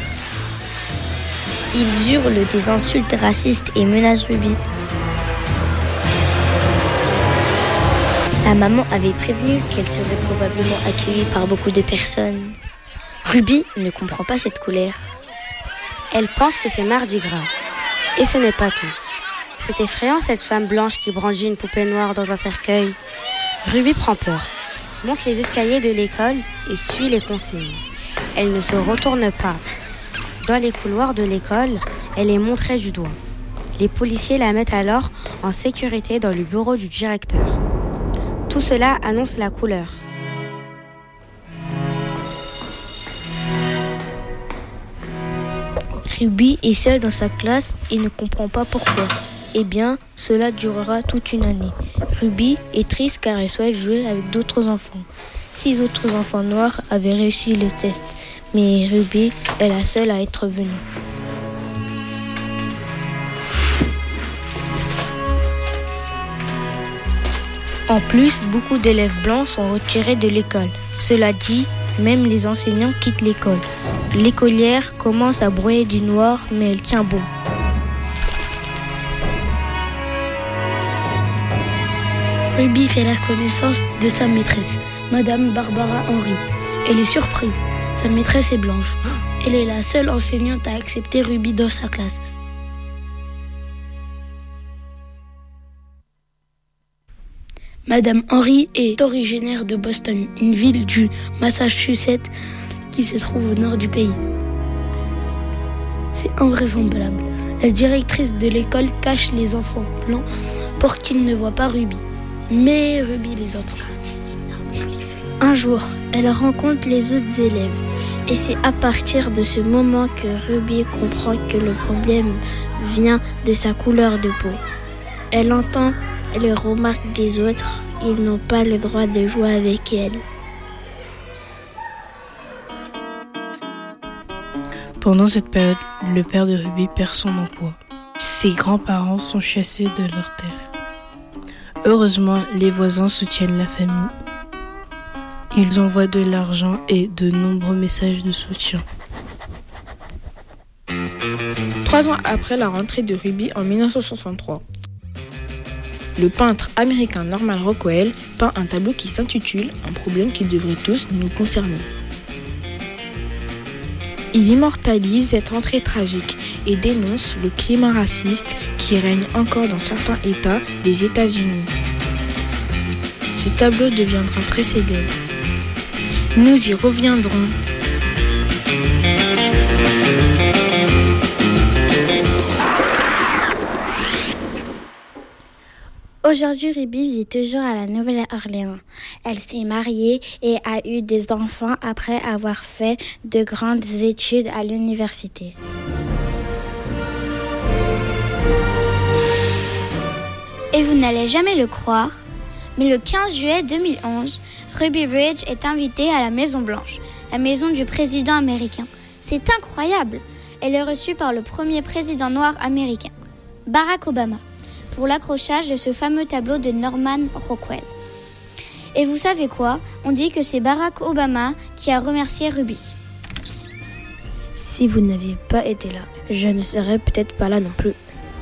S2: Ils hurlent des insultes racistes et menacent Ruby. Sa maman avait prévenu qu'elle serait probablement accueillie par beaucoup de personnes. Ruby ne comprend pas cette colère.
S10: Elle pense que c'est Mardi Gras. Et ce n'est pas tout. C'est effrayant cette femme blanche qui brandit une poupée noire dans un cercueil. Ruby prend peur, monte les escaliers de l'école et suit les consignes. Elle ne se retourne pas. Dans les couloirs de l'école, elle est montrée du doigt. Les policiers la mettent alors en sécurité dans le bureau du directeur. Tout cela annonce la couleur.
S3: Ruby est seule dans sa classe et ne comprend pas pourquoi. Eh bien, cela durera toute une année. Ruby est triste car elle souhaite jouer avec d'autres enfants. 6 autres enfants noirs avaient réussi le test, mais Ruby est la seule à être venue. En plus, beaucoup d'élèves blancs sont retirés de l'école. Cela dit, même les enseignants quittent l'école. L'écolière commence à broyer du noir, mais elle tient bon.
S21: Ruby fait la connaissance de sa maîtresse, Madame Barbara Henry. Elle est surprise. Sa maîtresse est blanche. Elle est la seule enseignante à accepter Ruby dans sa classe. Madame Henry est originaire de Boston, une ville du Massachusetts qui se trouve au nord du pays. C'est invraisemblable. La directrice de l'école cache les enfants blancs pour qu'ils ne voient pas Ruby. Mais Ruby les entend.
S2: Un jour, elle rencontre les autres élèves. Et c'est à partir de ce moment que Ruby comprend que le problème vient de sa couleur de peau. Elle entend les remarques des autres. Ils n'ont pas le droit de jouer avec elle.
S21: Pendant cette période, le père de Ruby perd son emploi. Ses grands-parents sont chassés de leur terre. Heureusement, les voisins soutiennent la famille. Ils envoient de l'argent et de nombreux messages de soutien.
S4: 3 ans après la rentrée de Ruby en 1963, le peintre américain Norman Rockwell peint un tableau qui s'intitule « Un problème qui devrait tous nous concerner ». Il immortalise cette rentrée tragique et dénonce le climat raciste qui règne encore dans certains États des États-Unis. Ce tableau deviendra très célèbre. Nous y reviendrons.
S2: Aujourd'hui, Ruby vit toujours à la Nouvelle-Orléans. Elle s'est mariée et a eu des enfants après avoir fait de grandes études à l'université.
S11: Et vous n'allez jamais le croire, mais le 15 juillet 2011, Ruby Ridge est invitée à la Maison-Blanche, la maison du président américain. C'est incroyable! Elle est reçue par le premier président noir américain, Barack Obama, pour l'accrochage de ce fameux tableau de Norman Rockwell. Et vous savez quoi? On dit que c'est Barack Obama qui a remercié Ruby.
S3: Si vous n'aviez pas été là, je ne serais peut-être pas là non plus.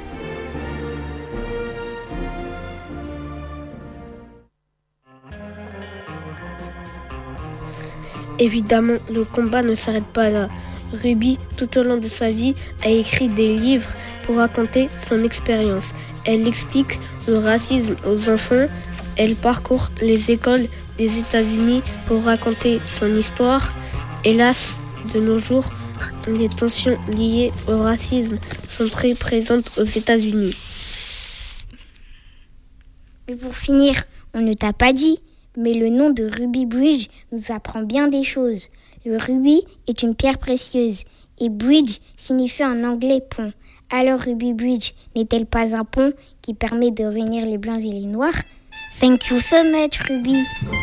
S3: Évidemment, le combat ne s'arrête pas là. Ruby, tout au long de sa vie, a écrit des livres pour raconter son expérience. Elle explique le racisme aux enfants. Elle parcourt les écoles des États-Unis pour raconter son histoire. Hélas, de nos jours, les tensions liées au racisme sont très présentes aux États-Unis.
S11: Mais pour finir,
S2: On ne t'a pas dit, mais le nom de Ruby Bridge nous apprend bien des choses. Le rubis est une pierre précieuse et bridge signifie en anglais pont. Alors Ruby Bridge n'est-elle pas un pont qui permet de réunir les blancs et les noirs? Thank you so much, Ruby.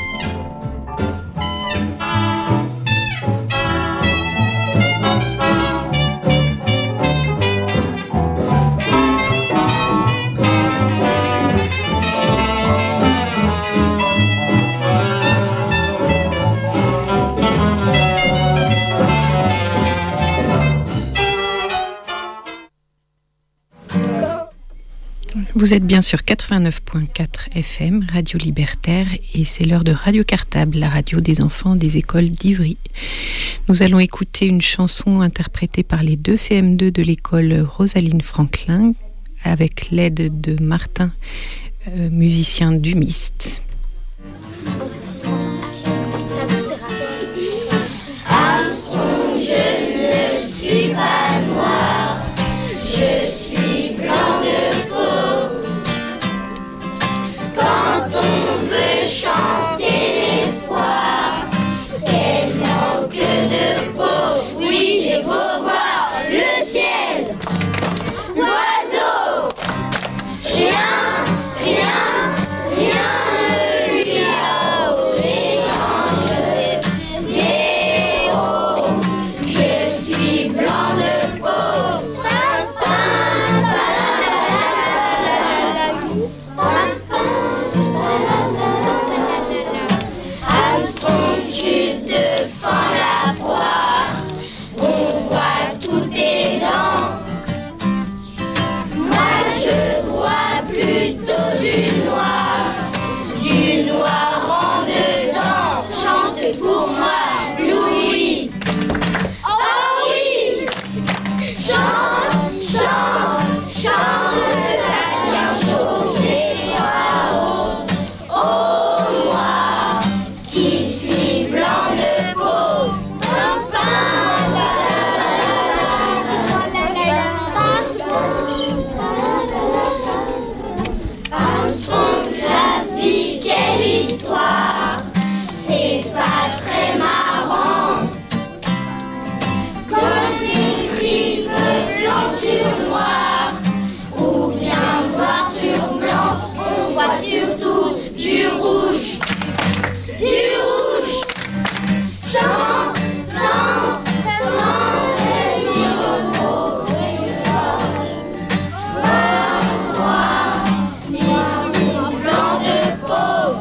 S8: Vous êtes bien sur 89.4 FM, Radio Libertaire, et c'est l'heure de Radio Cartable, la radio des enfants des écoles d'Ivry. Nous allons écouter une chanson interprétée par les 2 CM2 de l'école Rosaline Franklin, avec l'aide de Martin, musicien du Mist.
S1: Armstrong, je ne suis pas noir, je suis blanc de peau. Quand on veut chanter l'espoir, quel manque de peau. Oui, j'ai beau voir le ciel, l'oiseau, rien ne lui a étranger. Zéro, je suis blanc de peau. Armstrong, tu défends la poire, on voit tous tes dents. Moi je vois plutôt du noir en dedans. Chante pour moi, Louis. Oh oui, chante, chante, chante, ça tient chaud chez toi. Oh moi, qui suis blanc de peau. Armstrong, la vie, quelle histoire. C'est pas très marrant qu'on écrive blanc sur noir, ou bien noir sur blanc. On voit surtout du rouge, sans blanc de peau.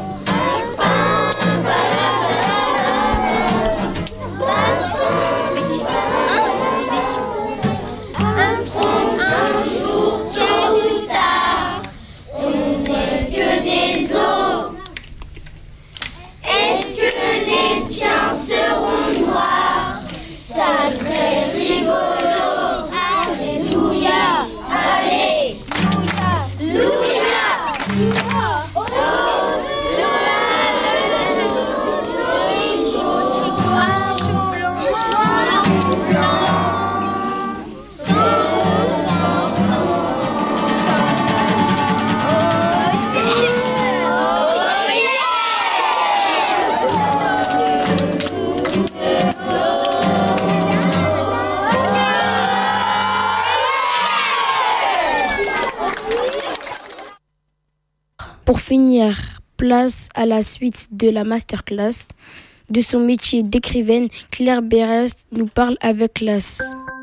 S1: Armstrong, un jour, tôt ou tard, on n'est que des os. Est-ce que les tiens seront noirs? Ça serait rigolo. Alléluia, alléluia.
S3: Pour finir, place à la suite de la masterclass. De son métier d'écrivaine, Claire Berest nous parle avec classe.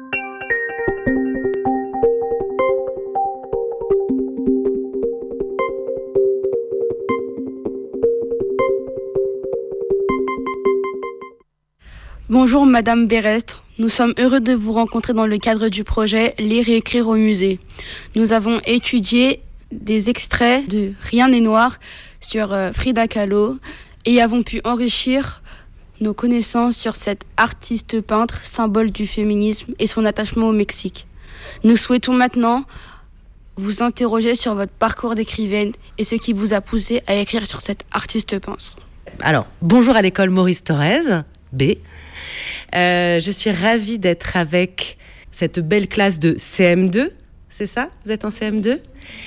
S12: Bonjour Madame Berest, nous sommes heureux de vous rencontrer dans le cadre du projet Lire et écrire au musée. Nous avons étudié des extraits de Rien n'est noir sur Frida Kahlo et avons pu enrichir nos connaissances sur cette artiste peintre, symbole du féminisme et son attachement au Mexique. Nous souhaitons maintenant vous interroger sur votre parcours d'écrivaine et ce qui vous a poussé à écrire sur cette artiste peintre.
S23: Alors, bonjour à l'école Maurice Thorez, B. Je suis ravie d'être avec cette belle classe de CM2, c'est ça? Vous êtes en CM2?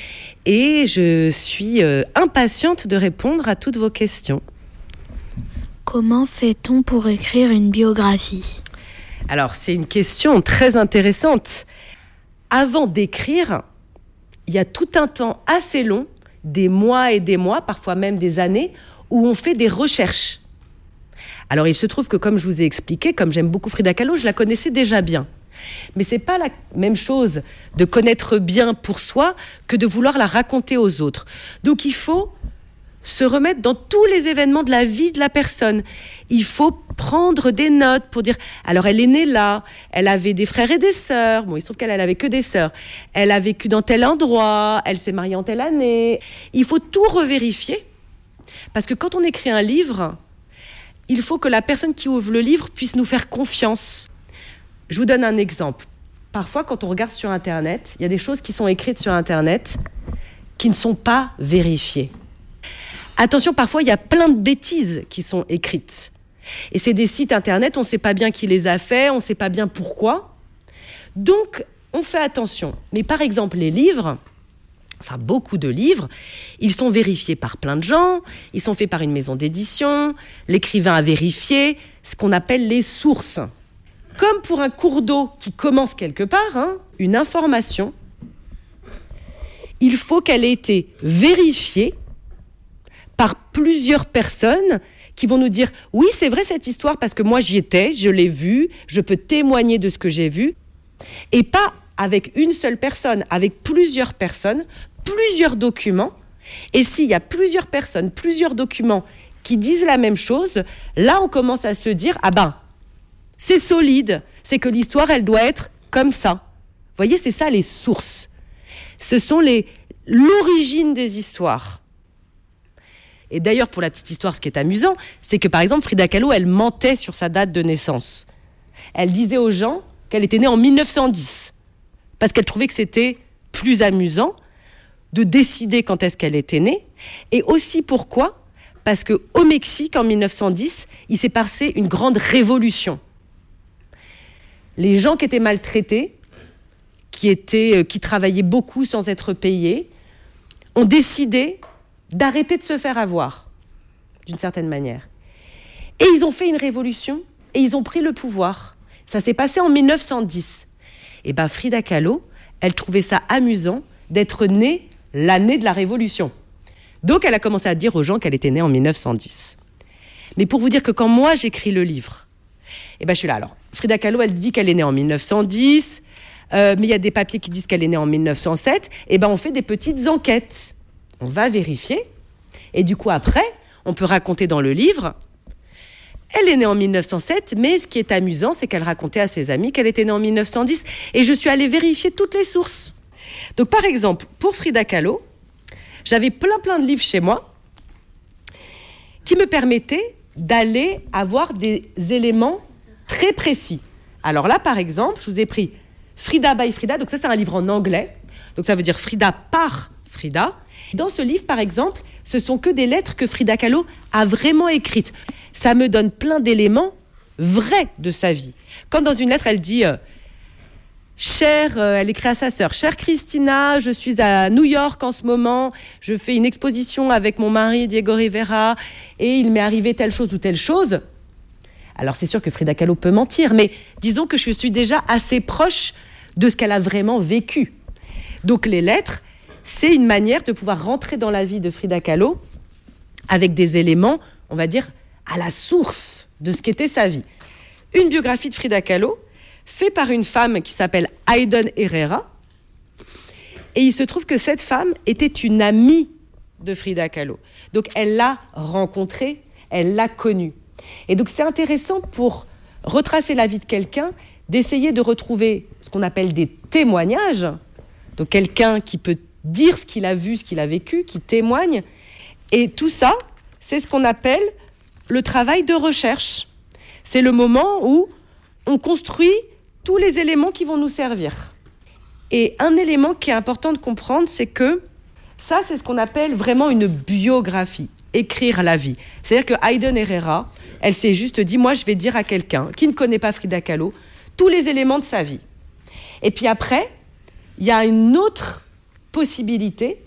S23: Et je suis impatiente de répondre à toutes vos questions.
S11: Comment fait-on pour écrire une biographie ?
S23: Alors, c'est une question très intéressante. Avant d'écrire, il y a tout un temps assez long, des mois et des mois, parfois même des années, où on fait des recherches. Alors, il se trouve que, comme je vous ai expliqué, comme j'aime beaucoup Frida Kahlo, je la connaissais déjà bien. Mais c'est pas la même chose de connaître bien pour soi que de vouloir la raconter aux autres. Donc, il faut se remettre dans tous les événements de la vie de la personne. Il faut prendre des notes pour dire, alors elle est née là, elle avait des frères et des sœurs, bon il se trouve qu'elle avait que des sœurs, elle a vécu dans tel endroit, elle s'est mariée en telle année. Il faut tout revérifier, parce que quand on écrit un livre, il faut que la personne qui ouvre le livre puisse nous faire confiance. Je vous donne un exemple. Parfois quand on regarde sur Internet, il y a des choses qui sont écrites sur Internet qui ne sont pas vérifiées. Attention, parfois, il y a plein de bêtises qui sont écrites. Et c'est des sites Internet, on ne sait pas bien qui les a faits, on ne sait pas bien pourquoi. Donc, on fait attention. Mais par exemple, les livres, enfin beaucoup de livres, ils sont vérifiés par plein de gens, ils sont faits par une maison d'édition, l'écrivain a vérifié ce qu'on appelle les sources. Comme pour un cours d'eau qui commence quelque part, une information, il faut qu'elle ait été vérifiée par plusieurs personnes qui vont nous dire « Oui, c'est vrai cette histoire parce que moi j'y étais, je l'ai vue, je peux témoigner de ce que j'ai vu. » Et pas avec une seule personne, avec plusieurs personnes, plusieurs documents. Et s'il y a plusieurs personnes, plusieurs documents qui disent la même chose, là on commence à se dire « Ah ben, c'est solide, c'est que l'histoire elle doit être comme ça. » Vous voyez, c'est ça les sources. Ce sont l'origine des histoires. Et d'ailleurs, pour la petite histoire, ce qui est amusant, c'est que par exemple, Frida Kahlo, elle mentait sur sa date de naissance. Elle disait aux gens qu'elle était née en 1910, parce qu'elle trouvait que c'était plus amusant de décider quand est-ce qu'elle était née. Et aussi pourquoi ? Parce qu'au Mexique, en 1910, il s'est passé une grande révolution. Les gens qui étaient maltraités, qui travaillaient beaucoup sans être payés, ont décidé d'arrêter de se faire avoir, d'une certaine manière. Et ils ont fait une révolution, et ils ont pris le pouvoir. Ça s'est passé en 1910. Et bien Frida Kahlo, elle trouvait ça amusant d'être née l'année de la Révolution. Donc elle a commencé à dire aux gens qu'elle était née en 1910. Mais pour vous dire que quand moi j'écris le livre, et ben je suis là. Alors, Frida Kahlo, elle dit qu'elle est née en 1910, mais il y a des papiers qui disent qu'elle est née en 1907. Et ben on fait des petites enquêtes. On va vérifier, et du coup après, on peut raconter dans le livre, elle est née en 1907, mais ce qui est amusant, c'est qu'elle racontait à ses amis qu'elle était née en 1910, et je suis allée vérifier toutes les sources. Donc par exemple, pour Frida Kahlo, j'avais plein de livres chez moi, qui me permettaient d'aller avoir des éléments très précis. Alors là, par exemple, je vous ai pris Frida by Frida, donc ça c'est un livre en anglais, donc ça veut dire Frida par Frida. Dans ce livre, par exemple, ce sont que des lettres que Frida Kahlo a vraiment écrites. Ça me donne plein d'éléments vrais de sa vie. Quand dans une lettre, elle dit elle écrit à sa sœur, « Chère Christina, je suis à New York en ce moment, je fais une exposition avec mon mari Diego Rivera et il m'est arrivé telle chose ou telle chose. » Alors c'est sûr que Frida Kahlo peut mentir, mais disons que je suis déjà assez proche de ce qu'elle a vraiment vécu. Donc les lettres, c'est une manière de pouvoir rentrer dans la vie de Frida Kahlo avec des éléments, on va dire, à la source de ce qu'était sa vie. Une biographie de Frida Kahlo, faite par une femme qui s'appelle Aiden Herrera. Et il se trouve que cette femme était une amie de Frida Kahlo. Donc elle l'a rencontrée, elle l'a connue. Et donc c'est intéressant pour retracer la vie de quelqu'un, d'essayer de retrouver ce qu'on appelle des témoignages. Donc quelqu'un qui peut dire ce qu'il a vu, ce qu'il a vécu, qui témoigne. Et tout ça, c'est ce qu'on appelle le travail de recherche. C'est le moment où on construit tous les éléments qui vont nous servir. Et un élément qui est important de comprendre, c'est que ça, c'est ce qu'on appelle vraiment une biographie, écrire la vie. C'est-à-dire que Aiden Herrera, elle s'est juste dit, moi, je vais dire à quelqu'un qui ne connaît pas Frida Kahlo tous les éléments de sa vie. Et puis après, il y a une autre possibilité,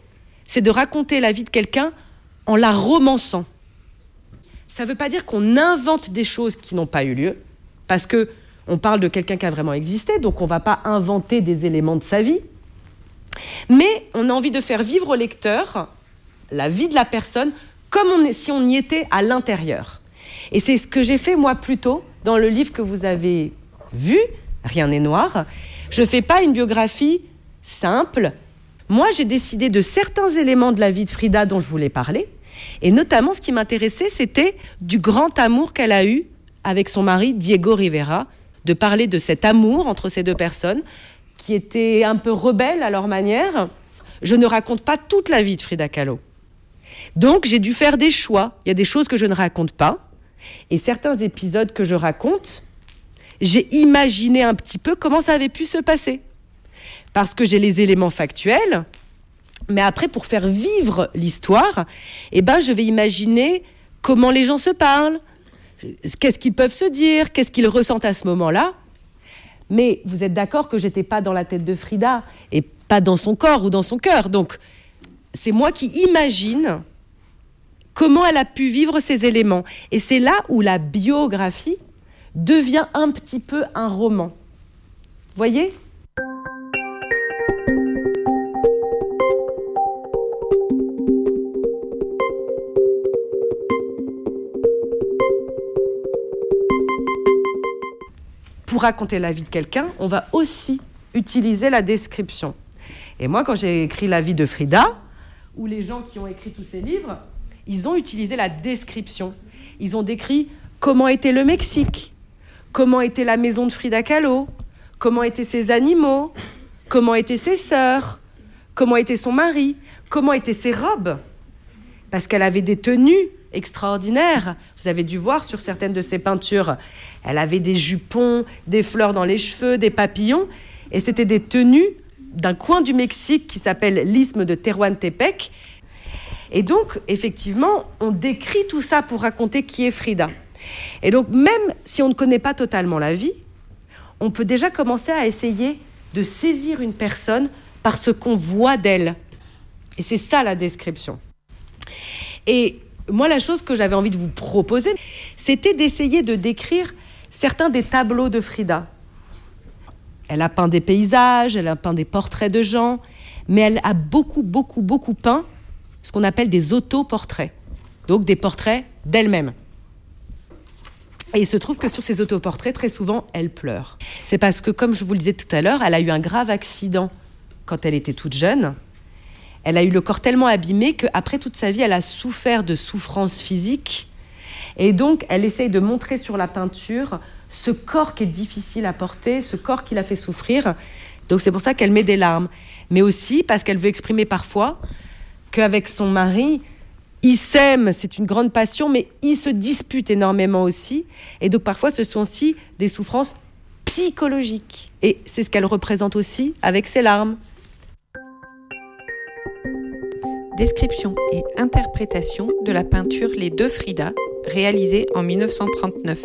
S23: c'est de raconter la vie de quelqu'un en la romançant. Ça ne veut pas dire qu'on invente des choses qui n'ont pas eu lieu, parce qu'on parle de quelqu'un qui a vraiment existé, donc on ne va pas inventer des éléments de sa vie. Mais on a envie de faire vivre au lecteur la vie de la personne comme si on y était à l'intérieur. Et c'est ce que j'ai fait moi plus tôt dans le livre que vous avez vu, Rien n'est noir. Je ne fais pas une biographie simple. Moi, j'ai décidé de certains éléments de la vie de Frida dont je voulais parler. Et notamment, ce qui m'intéressait, c'était du grand amour qu'elle a eu avec son mari Diego Rivera, de parler de cet amour entre ces deux personnes qui étaient un peu rebelles à leur manière. Je ne raconte pas toute la vie de Frida Kahlo. Donc, j'ai dû faire des choix. Il y a des choses que je ne raconte pas. Et certains épisodes que je raconte, j'ai imaginé un petit peu comment ça avait pu se passer. Parce que j'ai les éléments factuels, mais après, pour faire vivre l'histoire, je vais imaginer comment les gens se parlent, qu'est-ce qu'ils peuvent se dire, qu'est-ce qu'ils ressentent à ce moment-là. Mais vous êtes d'accord que j'étais pas dans la tête de Frida et pas dans son corps ou dans son cœur. Donc, c'est moi qui imagine comment elle a pu vivre ces éléments. Et c'est là où la biographie devient un petit peu un roman. Vous voyez ? Pour raconter la vie de quelqu'un, on va aussi utiliser la description. Et moi, quand j'ai écrit la vie de Frida, ou les gens qui ont écrit tous ces livres, ils ont utilisé la description. Ils ont décrit comment était le Mexique, comment était la maison de Frida Kahlo, comment étaient ses animaux, comment étaient ses sœurs, comment était son mari, comment étaient ses robes. Parce qu'elle avait des tenues extraordinaires. Vous avez dû voir sur certaines de ses peintures, elle avait des jupons, des fleurs dans les cheveux, des papillons, et c'était des tenues d'un coin du Mexique qui s'appelle l'isthme de Tehuantepec. Et donc, effectivement, on décrit tout ça pour raconter qui est Frida. Et donc, même si on ne connaît pas totalement la vie, on peut déjà commencer à essayer de saisir une personne par ce qu'on voit d'elle. Et c'est ça la description. Et moi, la chose que j'avais envie de vous proposer, c'était d'essayer de décrire certains des tableaux de Frida. Elle a peint des paysages, elle a peint des portraits de gens, mais elle a beaucoup peint ce qu'on appelle des autoportraits, donc des portraits d'elle-même. Et il se trouve que sur ces autoportraits, très souvent, elle pleure. C'est parce que, comme je vous le disais tout à l'heure, elle a eu un grave accident quand elle était toute jeune. Elle a eu le corps tellement abîmé qu'après toute sa vie, elle a souffert de souffrances physiques. Et donc, elle essaye de montrer sur la peinture ce corps qui est difficile à porter, ce corps qui l'a fait souffrir. Donc, c'est pour ça qu'elle met des larmes. Mais aussi parce qu'elle veut exprimer parfois qu'avec son mari, ils s'aiment, c'est une grande passion, mais ils se disputent énormément aussi. Et donc, parfois, ce sont aussi des souffrances psychologiques. Et c'est ce qu'elle représente aussi avec ses larmes.
S8: Description et interprétation de la peinture Les Deux Frida, réalisée en 1939.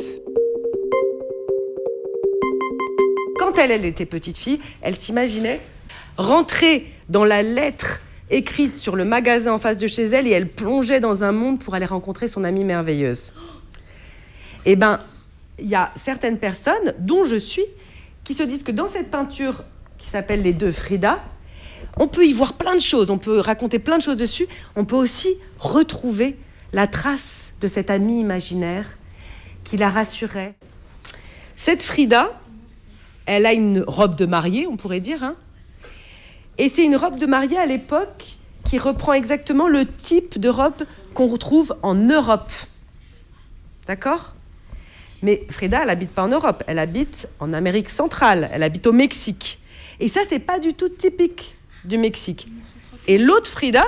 S23: Quand elle était petite fille, elle s'imaginait rentrer dans la lettre écrite sur le magasin en face de chez elle et elle plongeait dans un monde pour aller rencontrer son amie merveilleuse. Eh bien, il y a certaines personnes, dont je suis, qui se disent que dans cette peinture qui s'appelle Les Deux Frida, on peut y voir plein de choses, on peut raconter plein de choses dessus, on peut aussi retrouver la trace de cette amie imaginaire qui la rassurait. Cette Frida, elle a une robe de mariée, on pourrait dire, hein. Et c'est une robe de mariée à l'époque qui reprend exactement le type de robe qu'on retrouve en Europe. D'accord ? Mais Frida, elle n'habite pas en Europe, elle habite en Amérique centrale, elle habite au Mexique. Et ça, c'est pas du tout typique du Mexique. Et l'autre Frida,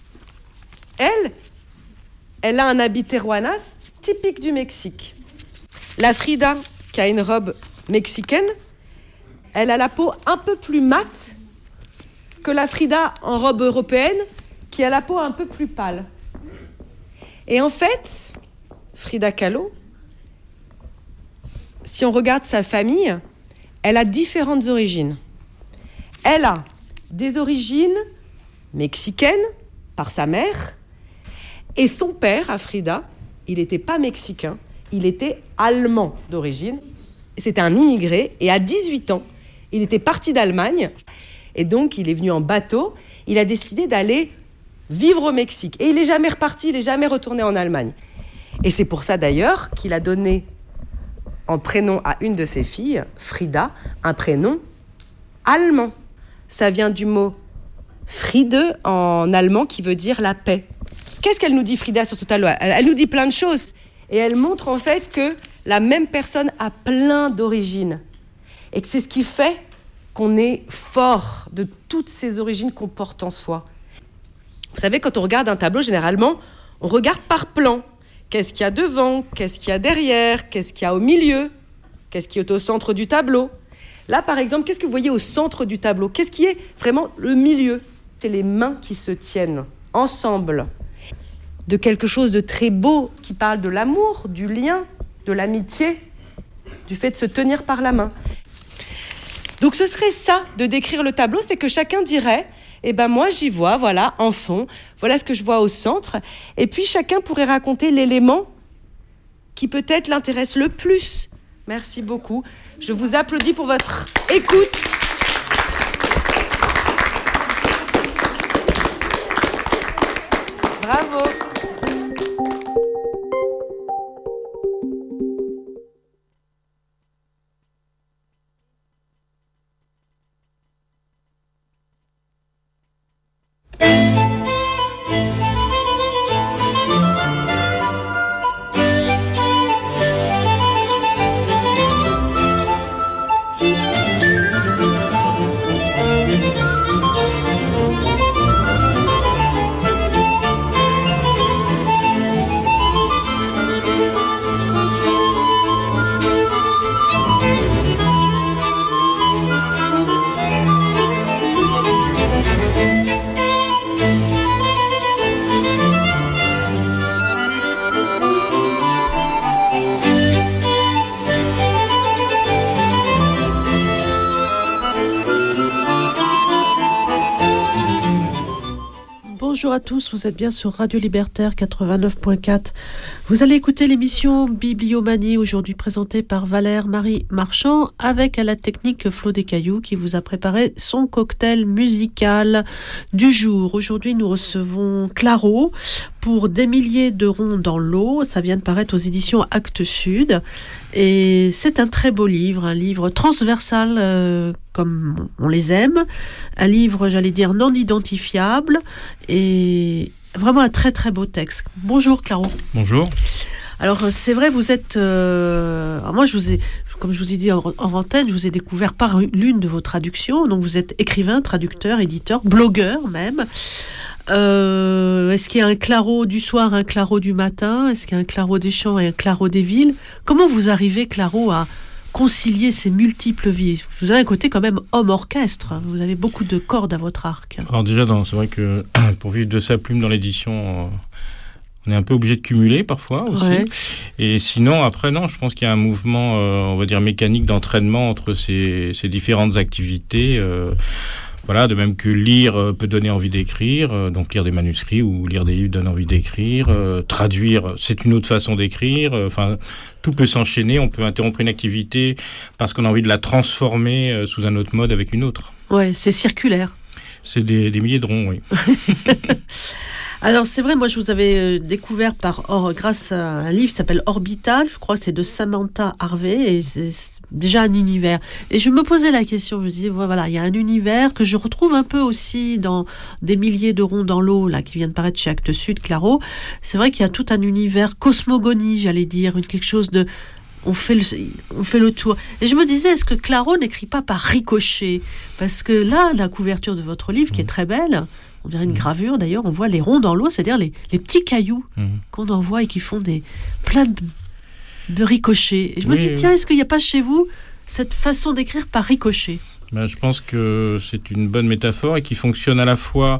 S23: elle a un habit teruanas typique du Mexique. La Frida, qui a une robe mexicaine, elle a la peau un peu plus mate que la Frida en robe européenne, qui a la peau un peu plus pâle. Et en fait, Frida Kahlo, si on regarde sa famille, elle a différentes origines. Elle a des origines mexicaines, par sa mère. Et son père, à Frida, il n'était pas mexicain, il était allemand d'origine. C'était un immigré et à 18 ans, il était parti d'Allemagne. Et donc, il est venu en bateau. Il a décidé d'aller vivre au Mexique. Et il n'est jamais reparti, il n'est jamais retourné en Allemagne. Et c'est pour ça d'ailleurs qu'il a donné en prénom à une de ses filles, Frida, un prénom allemand. Ça vient du mot Friede en allemand qui veut dire la paix. Qu'est-ce qu'elle nous dit, Frida, sur ce tableau ? Elle nous dit plein de choses. Et elle montre en fait que la même personne a plein d'origines. Et que c'est ce qui fait qu'on est fort de toutes ces origines qu'on porte en soi. Vous savez, quand on regarde un tableau, généralement, on regarde par plan. Qu'est-ce qu'il y a devant ? Qu'est-ce qu'il y a derrière ? Qu'est-ce qu'il y a au milieu ? Qu'est-ce qui est au centre du tableau ? Là, par exemple, qu'est-ce que vous voyez au centre du tableau ? Qu'est-ce qui est vraiment le milieu ? C'est les mains qui se tiennent ensemble. De quelque chose de très beau, qui parle de l'amour, du lien, de l'amitié, du fait de se tenir par la main. Donc ce serait ça, de décrire le tableau, c'est que chacun dirait, moi j'y vois, voilà, en fond, voilà ce que je vois au centre, et puis chacun pourrait raconter l'élément qui peut-être l'intéresse le plus. Merci beaucoup. Je vous applaudis pour votre écoute. Bravo.
S13: Bonjour à tous, vous êtes bien sur Radio Libertaire 89.4. Vous allez écouter l'émission Bibliomanie, aujourd'hui présentée par Valère-Marie Marchand, avec à la technique Flo Descailloux qui vous a préparé son cocktail musical du jour. Aujourd'hui, nous recevons Claro pour Des milliers de ronds dans l'eau. Ça vient de paraître aux éditions Actes Sud. Et c'est un très beau livre, un livre transversal comme on les aime, un livre, j'allais dire, non identifiable et vraiment un très très beau texte. Bonjour Claro.
S14: Bonjour.
S13: Alors c'est vrai, vous êtes... moi comme je vous ai dit en antenne, je vous ai découvert par l'une de vos traductions. Donc vous êtes écrivain, traducteur, éditeur, blogueur même. Est-ce qu'il y a un Claro du soir, un Claro du matin ? Est-ce qu'il y a un Claro des champs et un Claro des villes ? Comment vous arrivez, Claro, à concilier ces multiples vies ? Vous avez un côté quand même homme-orchestre. Vous avez beaucoup de cordes à votre arc.
S14: Alors déjà, c'est vrai que pour vivre de sa plume dans l'édition, on est un peu obligé de cumuler parfois aussi. Ouais. Et sinon, après, non, je pense qu'il y a un mouvement, on va dire, mécanique d'entraînement entre ces différentes activités. Voilà, de même que lire peut donner envie d'écrire, donc lire des manuscrits ou lire des livres donne envie d'écrire, traduire, c'est une autre façon d'écrire, tout peut s'enchaîner, on peut interrompre une activité parce qu'on a envie de la transformer sous un autre mode avec une autre.
S13: Ouais, c'est circulaire.
S14: C'est des milliers de ronds, oui.
S13: Alors c'est vrai, moi je vous avais découvert grâce à un livre qui s'appelle Orbital, je crois que c'est de Samantha Harvey, et c'est déjà un univers. Et je me posais la question, je me disais, voilà, il y a un univers que je retrouve un peu aussi dans Des milliers de ronds dans l'eau, là, qui vient de paraître chez Actes Sud, Claro. C'est vrai qu'il y a tout un univers cosmogonie, j'allais dire, quelque chose de... On fait le tour. Et je me disais, est-ce que Claro n'écrit pas par ricochet ? Parce que là, la couverture de votre livre, qui est très belle, on dirait une gravure d'ailleurs, on voit les ronds dans l'eau, c'est-à-dire les petits cailloux qu'on envoie et qui font plein de ricochets. Et je me dis, tiens, est-ce qu'il n'y a pas chez vous cette façon d'écrire par ricochet ?
S14: Je pense que c'est une bonne métaphore et qui fonctionne à la fois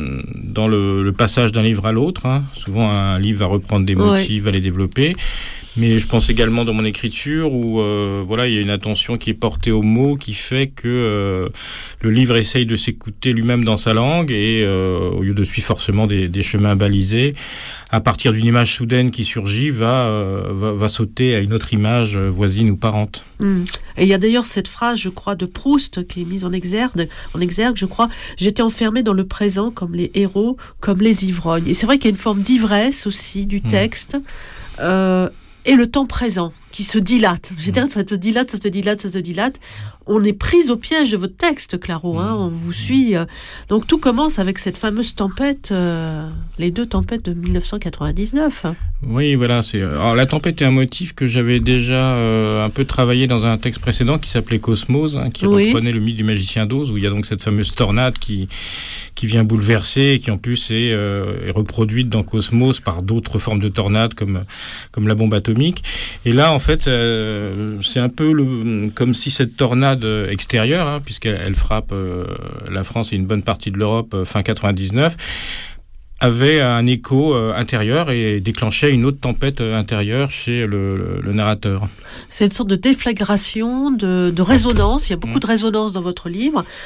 S14: dans le passage d'un livre à l'autre. Souvent, un livre va reprendre des motifs, va les développer. Mais je pense également dans mon écriture où voilà, il y a une attention qui est portée aux mots qui fait que le livre essaye de s'écouter lui-même dans sa langue et au lieu de suivre forcément des chemins balisés, à partir d'une image soudaine qui surgit, va sauter à une autre image voisine ou parente.
S13: Et il y a d'ailleurs cette phrase, je crois, de Proust qui est mise en exergue, je crois. J'étais enfermé dans le présent comme les héros, comme les ivrognes. Et c'est vrai qu'il y a une forme d'ivresse aussi du texte. Et le temps présent qui se dilate. Je veux dire, ça te dilate. On est prise au piège de votre texte, Claro. On vous suit. Donc tout commence avec cette fameuse tempête, les 2 tempêtes de 1999.
S14: Oui, voilà. Alors, la tempête est un motif que j'avais déjà un peu travaillé dans un texte précédent qui s'appelait Cosmos, qui reprenait le mythe du magicien d'Oz, où il y a donc cette fameuse tornade qui vient bouleverser et qui en plus est reproduite dans Cosmos par d'autres formes de tornades comme la bombe atomique. Et là, en fait, c'est un peu comme si cette tornade extérieure, puisqu'elle frappe la France et une bonne partie de l'Europe fin 99, avait un écho intérieur et déclenchait une autre tempête intérieure chez le narrateur.
S13: C'est une sorte de déflagration, de résonance. Il y a beaucoup de résonance dans votre livre.